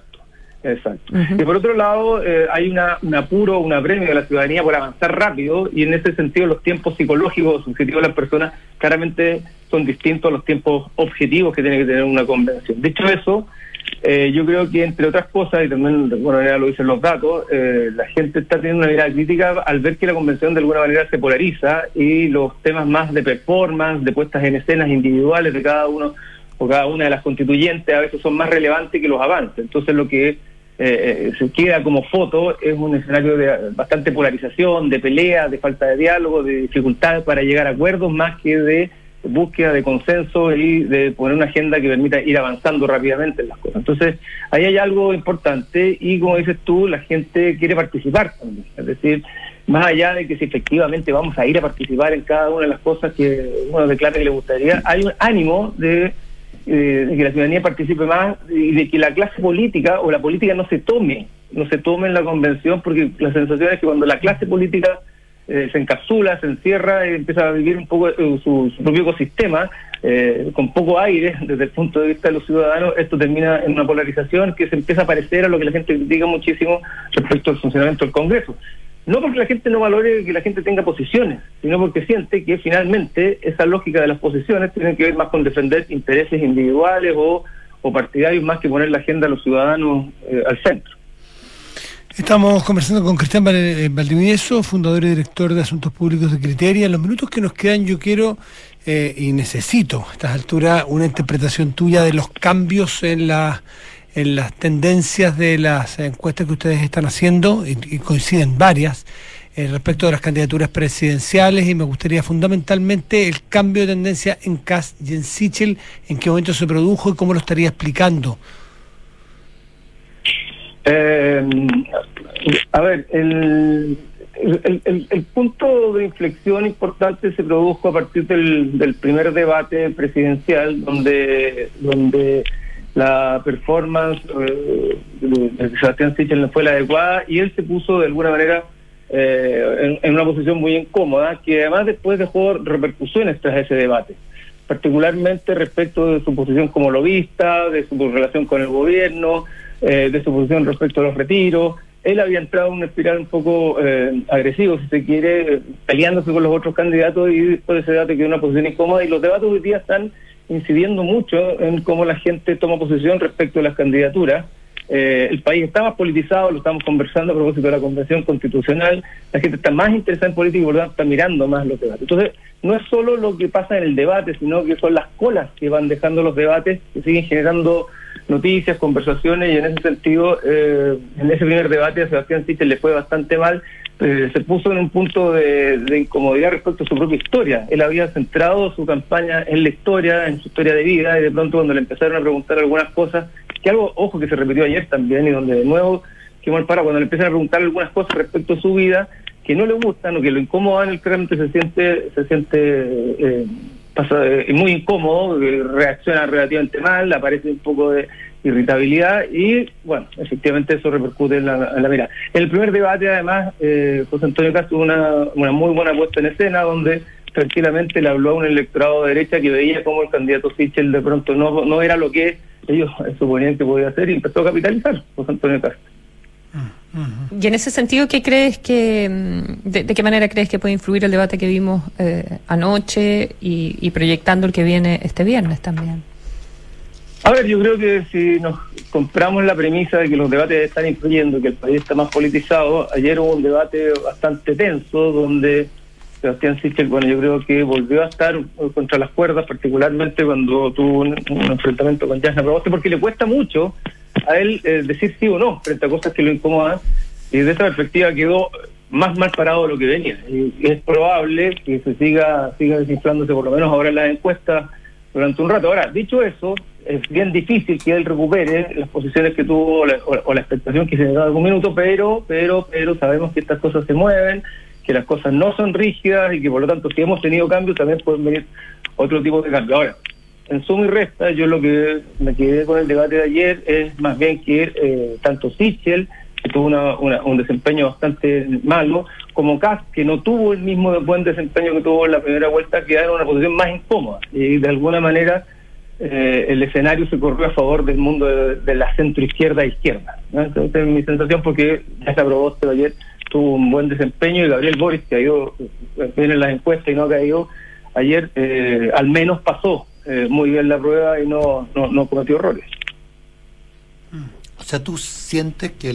Y por otro lado, hay un apuro, un apremio de la ciudadanía por avanzar rápido, y en ese sentido los tiempos psicológicos subjetivos de las personas claramente son distintos a los tiempos objetivos que tiene que tener una convención. Dicho eso, yo creo que entre otras cosas, y también de alguna manera lo dicen los datos, la gente está teniendo una mirada crítica al ver que la convención de alguna manera se polariza y los temas más de performance, de puestas en escenas individuales de cada uno o cada una de las constituyentes a veces son más relevantes que los avances. Entonces lo que se queda como foto es un escenario de bastante polarización, de pelea, de falta de diálogo, de dificultad para llegar a acuerdos, más que de búsqueda de consenso y de poner una agenda que permita ir avanzando rápidamente en las cosas. Entonces, ahí hay algo importante, y como dices tú, la gente quiere participar también. Es decir, más allá de que si efectivamente vamos a ir a participar en cada una de las cosas que uno declara que le gustaría, hay un ánimo de que la ciudadanía participe más y de que la clase política o la política no se tome en la convención, porque la sensación es que cuando la clase política se encapsula, se encierra, empieza a vivir un poco su propio ecosistema, con poco aire desde el punto de vista de los ciudadanos, esto termina en una polarización que se empieza a parecer a lo que la gente critica muchísimo respecto al funcionamiento del Congreso. No porque la gente no valore que la gente tenga posiciones, sino porque siente que finalmente esa lógica de las posiciones tiene que ver más con defender intereses individuales o partidarios, más que poner la agenda de los ciudadanos al centro. Estamos conversando con Cristian Valdivieso, fundador y director de Asuntos Públicos de Criteria. En los minutos que nos quedan yo quiero y necesito a estas alturas una interpretación tuya de los cambios en las tendencias de las encuestas que ustedes están haciendo, y coinciden varias, respecto de las candidaturas presidenciales, y me gustaría fundamentalmente el cambio de tendencia en Kast y en Sichel, en qué momento se produjo y cómo lo estaría explicando. A ver, el punto de inflexión importante se produjo a partir del primer debate presidencial, donde la performance de Sebastián Sichel no fue la adecuada, y él se puso de alguna manera en una posición muy incómoda, que además después dejó repercusiones tras ese debate, particularmente respecto de su posición como lobista, de su relación con el gobierno, de su posición respecto a los retiros. Él había entrado en una espiral un poco agresivo, si se quiere, peleándose con los otros candidatos, y después de ese debate quedó en una posición incómoda, y los debates hoy día están incidiendo mucho en cómo la gente toma posición respecto a las candidaturas. El país está más politizado, lo estamos conversando a propósito de la Convención Constitucional, la gente está más interesada en política y por lo tanto está mirando más los debates. Entonces, no es solo lo que pasa en el debate, sino que son las colas que van dejando los debates, que siguen generando noticias, conversaciones, y en ese sentido, en ese primer debate a Sebastián Sichel le fue bastante mal. Se puso en un punto de incomodidad respecto a su propia historia. Él había centrado su campaña en la historia, en su historia de vida, y de pronto cuando le empezaron a preguntar algunas cosas, que algo, ojo, que se repitió ayer también, y donde de nuevo quedó mal parado, cuando le empiezan a preguntar algunas cosas respecto a su vida que no le gustan o que lo incomodan, él realmente se siente muy incómodo, reacciona relativamente mal, aparece un poco de irritabilidad, y bueno, efectivamente eso repercute en la mirada. En el primer debate, además, José Antonio Kast tuvo una muy buena puesta en escena, donde tranquilamente le habló a un electorado de derecha que veía cómo el candidato Sichel de pronto no era lo que ellos suponían que podía hacer, y empezó a capitalizar José Antonio Kast. Y en ese sentido, ¿qué crees de qué manera crees que puede influir el debate que vimos anoche y proyectando el que viene este viernes también? A ver, yo creo que si nos compramos la premisa de que los debates están influyendo, que el país está más politizado, ayer hubo un debate bastante tenso donde Sebastián Sichel, bueno, yo creo que volvió a estar contra las cuerdas, particularmente cuando tuvo un enfrentamiento con Jasna Proboste, porque le cuesta mucho a él decir sí o no frente a cosas que lo incomodan, y desde esa perspectiva quedó más mal parado de lo que venía, y es probable que se siga desinflándose, por lo menos ahora en las encuestas, durante un rato. Ahora, dicho eso, es bien difícil que él recupere las posiciones que tuvo o la expectación que se generó en algún minuto, pero sabemos que estas cosas se mueven, que las cosas no son rígidas, y que por lo tanto, si hemos tenido cambios, también pueden venir otro tipo de cambios. Ahora, en suma y resta, yo lo que me quedé con el debate de ayer es más bien que tanto Sichel, que tuvo un desempeño bastante malo, como Kast, que no tuvo el mismo buen desempeño que tuvo en la primera vuelta, quedaron en una posición más incómoda, y de alguna manera el escenario se corrió a favor del mundo de la centroizquierda e izquierda, ¿no? Entonces, mi sensación, porque ya se aprobó ayer, tuvo un buen desempeño, y Gabriel Boric, que ha ido bien en las encuestas y no ha caído, ayer al menos pasó muy bien la prueba y no cometió errores. O sea, ¿tú sientes que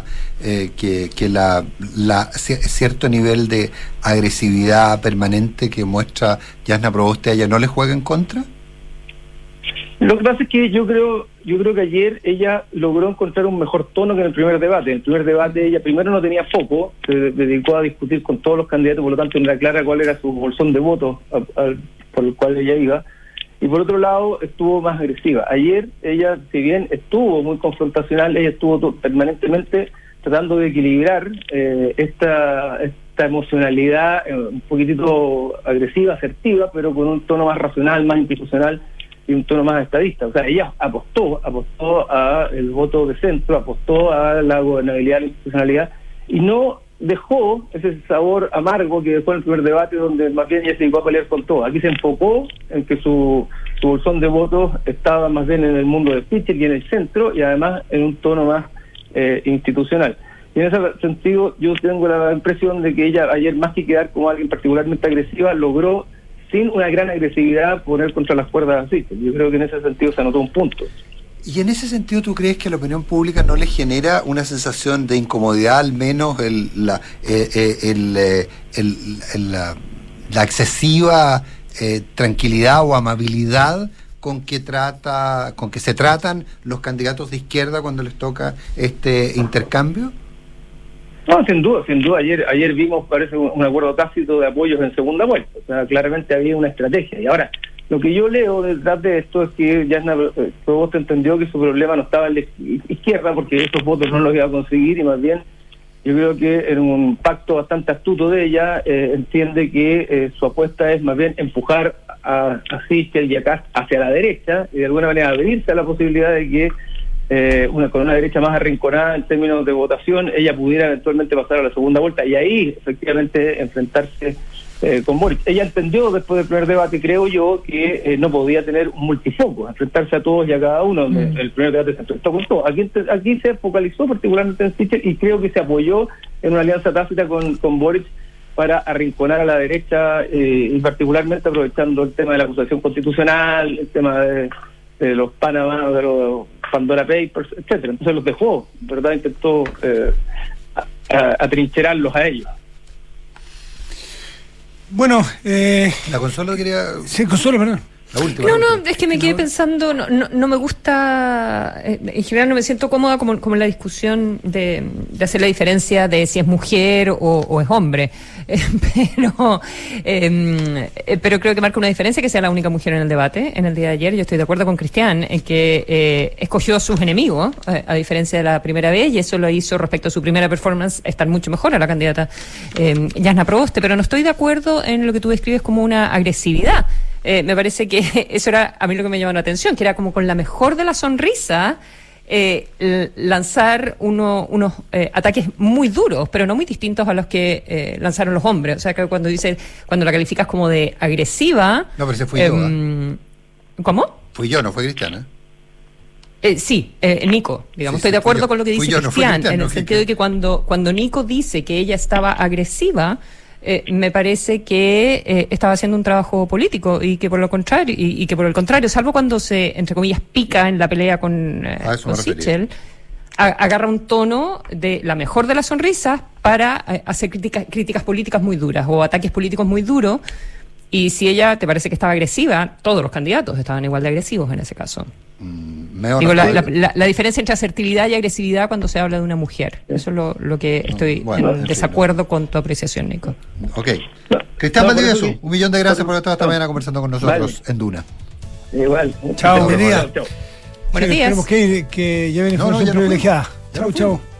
cierto nivel de agresividad permanente que muestra Jasna Proboste a ella no le juega en contra? Lo que pasa es que yo creo que ayer ella logró encontrar un mejor tono que en el primer debate. En el primer debate ella primero no tenía foco, se dedicó a discutir con todos los candidatos, por lo tanto no era clara cuál era su bolsón de votos por el cual ella iba. Y por otro lado, estuvo más agresiva. Ayer ella, si bien estuvo muy confrontacional, ella estuvo permanentemente tratando de equilibrar esta emocionalidad un poquitito agresiva, asertiva, pero con un tono más racional, más institucional y un tono más estadista. O sea, ella apostó a el voto de centro, apostó a la gobernabilidad, la institucionalidad, y no dejó ese sabor amargo que dejó en el primer debate, donde más bien ella se dedicó a pelear con todo. Aquí se enfocó en que su bolsón de votos estaba más bien en el mundo de Sichel y en el centro, y además en un tono más institucional. Y en ese sentido yo tengo la impresión de que ella ayer, más que quedar como alguien particularmente agresiva, logró, sin una gran agresividad, poner contra las cuerdas a Sichel. Yo creo que en ese sentido se anotó un punto. Y en ese sentido, ¿tú crees que a la opinión pública no le genera una sensación de incomodidad, al menos la excesiva tranquilidad o amabilidad con que se tratan los candidatos de izquierda cuando les toca este intercambio? No, sin duda. Ayer vimos, parece, un acuerdo tácito de apoyos en segunda vuelta. O sea, claramente había una estrategia. Y ahora, lo que yo leo detrás de esto es que Jasna Proboste entendió que su problema no estaba en la izquierda, porque esos votos no los iba a conseguir, y más bien yo creo que en un pacto bastante astuto de ella, entiende que su apuesta es más bien empujar a Sichel y a Kast hacia la derecha, y de alguna manera abrirse a la posibilidad de que con una derecha más arrinconada en términos de votación, ella pudiera eventualmente pasar a la segunda vuelta y ahí efectivamente enfrentarse con Boric. Ella entendió después del primer debate, creo yo, que no podía tener un multifoco, enfrentarse a todos y a cada uno. El primer debate se enfrentó con todos. Aquí se focalizó particularmente en Sichel y creo que se apoyó en una alianza tácita con Boric para arrinconar a la derecha y particularmente aprovechando el tema de la acusación constitucional, el tema de los Panamá, de los Pandora Papers, etcétera. Entonces los dejó, ¿verdad? Intentó atrincherarlos a ellos. Bueno, la Consuelo quería... Sí, Consuelo, perdón. No, es que me quedé pensando, no me gusta, en general no me siento cómoda como en la discusión de hacer la diferencia de si es mujer o es hombre, pero creo que marca una diferencia que sea la única mujer en el debate. En el día de ayer yo estoy de acuerdo con Cristian en que escogió a sus enemigos, a diferencia de la primera vez, y eso lo hizo respecto a su primera performance, estar mucho mejor a la candidata Jasna Proboste, pero no estoy de acuerdo en lo que tú describes como una agresividad. Me parece que eso era a mí lo que me llamó la atención, que era como con la mejor de la sonrisa lanzar unos ataques muy duros, pero no muy distintos a los que lanzaron los hombres. O sea, que cuando la calificas como de agresiva... No, pero ese fui yo. ¿Cómo? Fui yo, no fue Cristiana. Sí, Nico, digamos, estoy de acuerdo con lo que dice Cristian, en el sentido de que cuando Nico dice que ella estaba agresiva, me parece que estaba haciendo un trabajo político y que por lo contrario, y que por el contrario, salvo cuando se, entre comillas, pica en la pelea con Sichel, agarra un tono de la mejor de las sonrisas para hacer críticas políticas muy duras o ataques políticos muy duros. Y si ella te parece que estaba agresiva, todos los candidatos estaban igual de agresivos en ese caso. Digo, la diferencia entre asertividad y agresividad cuando se habla de una mujer. Eso es lo que estoy en desacuerdo con tu apreciación, Nico. Ok. Cristian Valdivieso, 1.000.000 de gracias por estar esta mañana conversando con nosotros en Duna. Igual. Chao, buen día. Buenos días. Esperemos que lleven información privilegiada. Chao.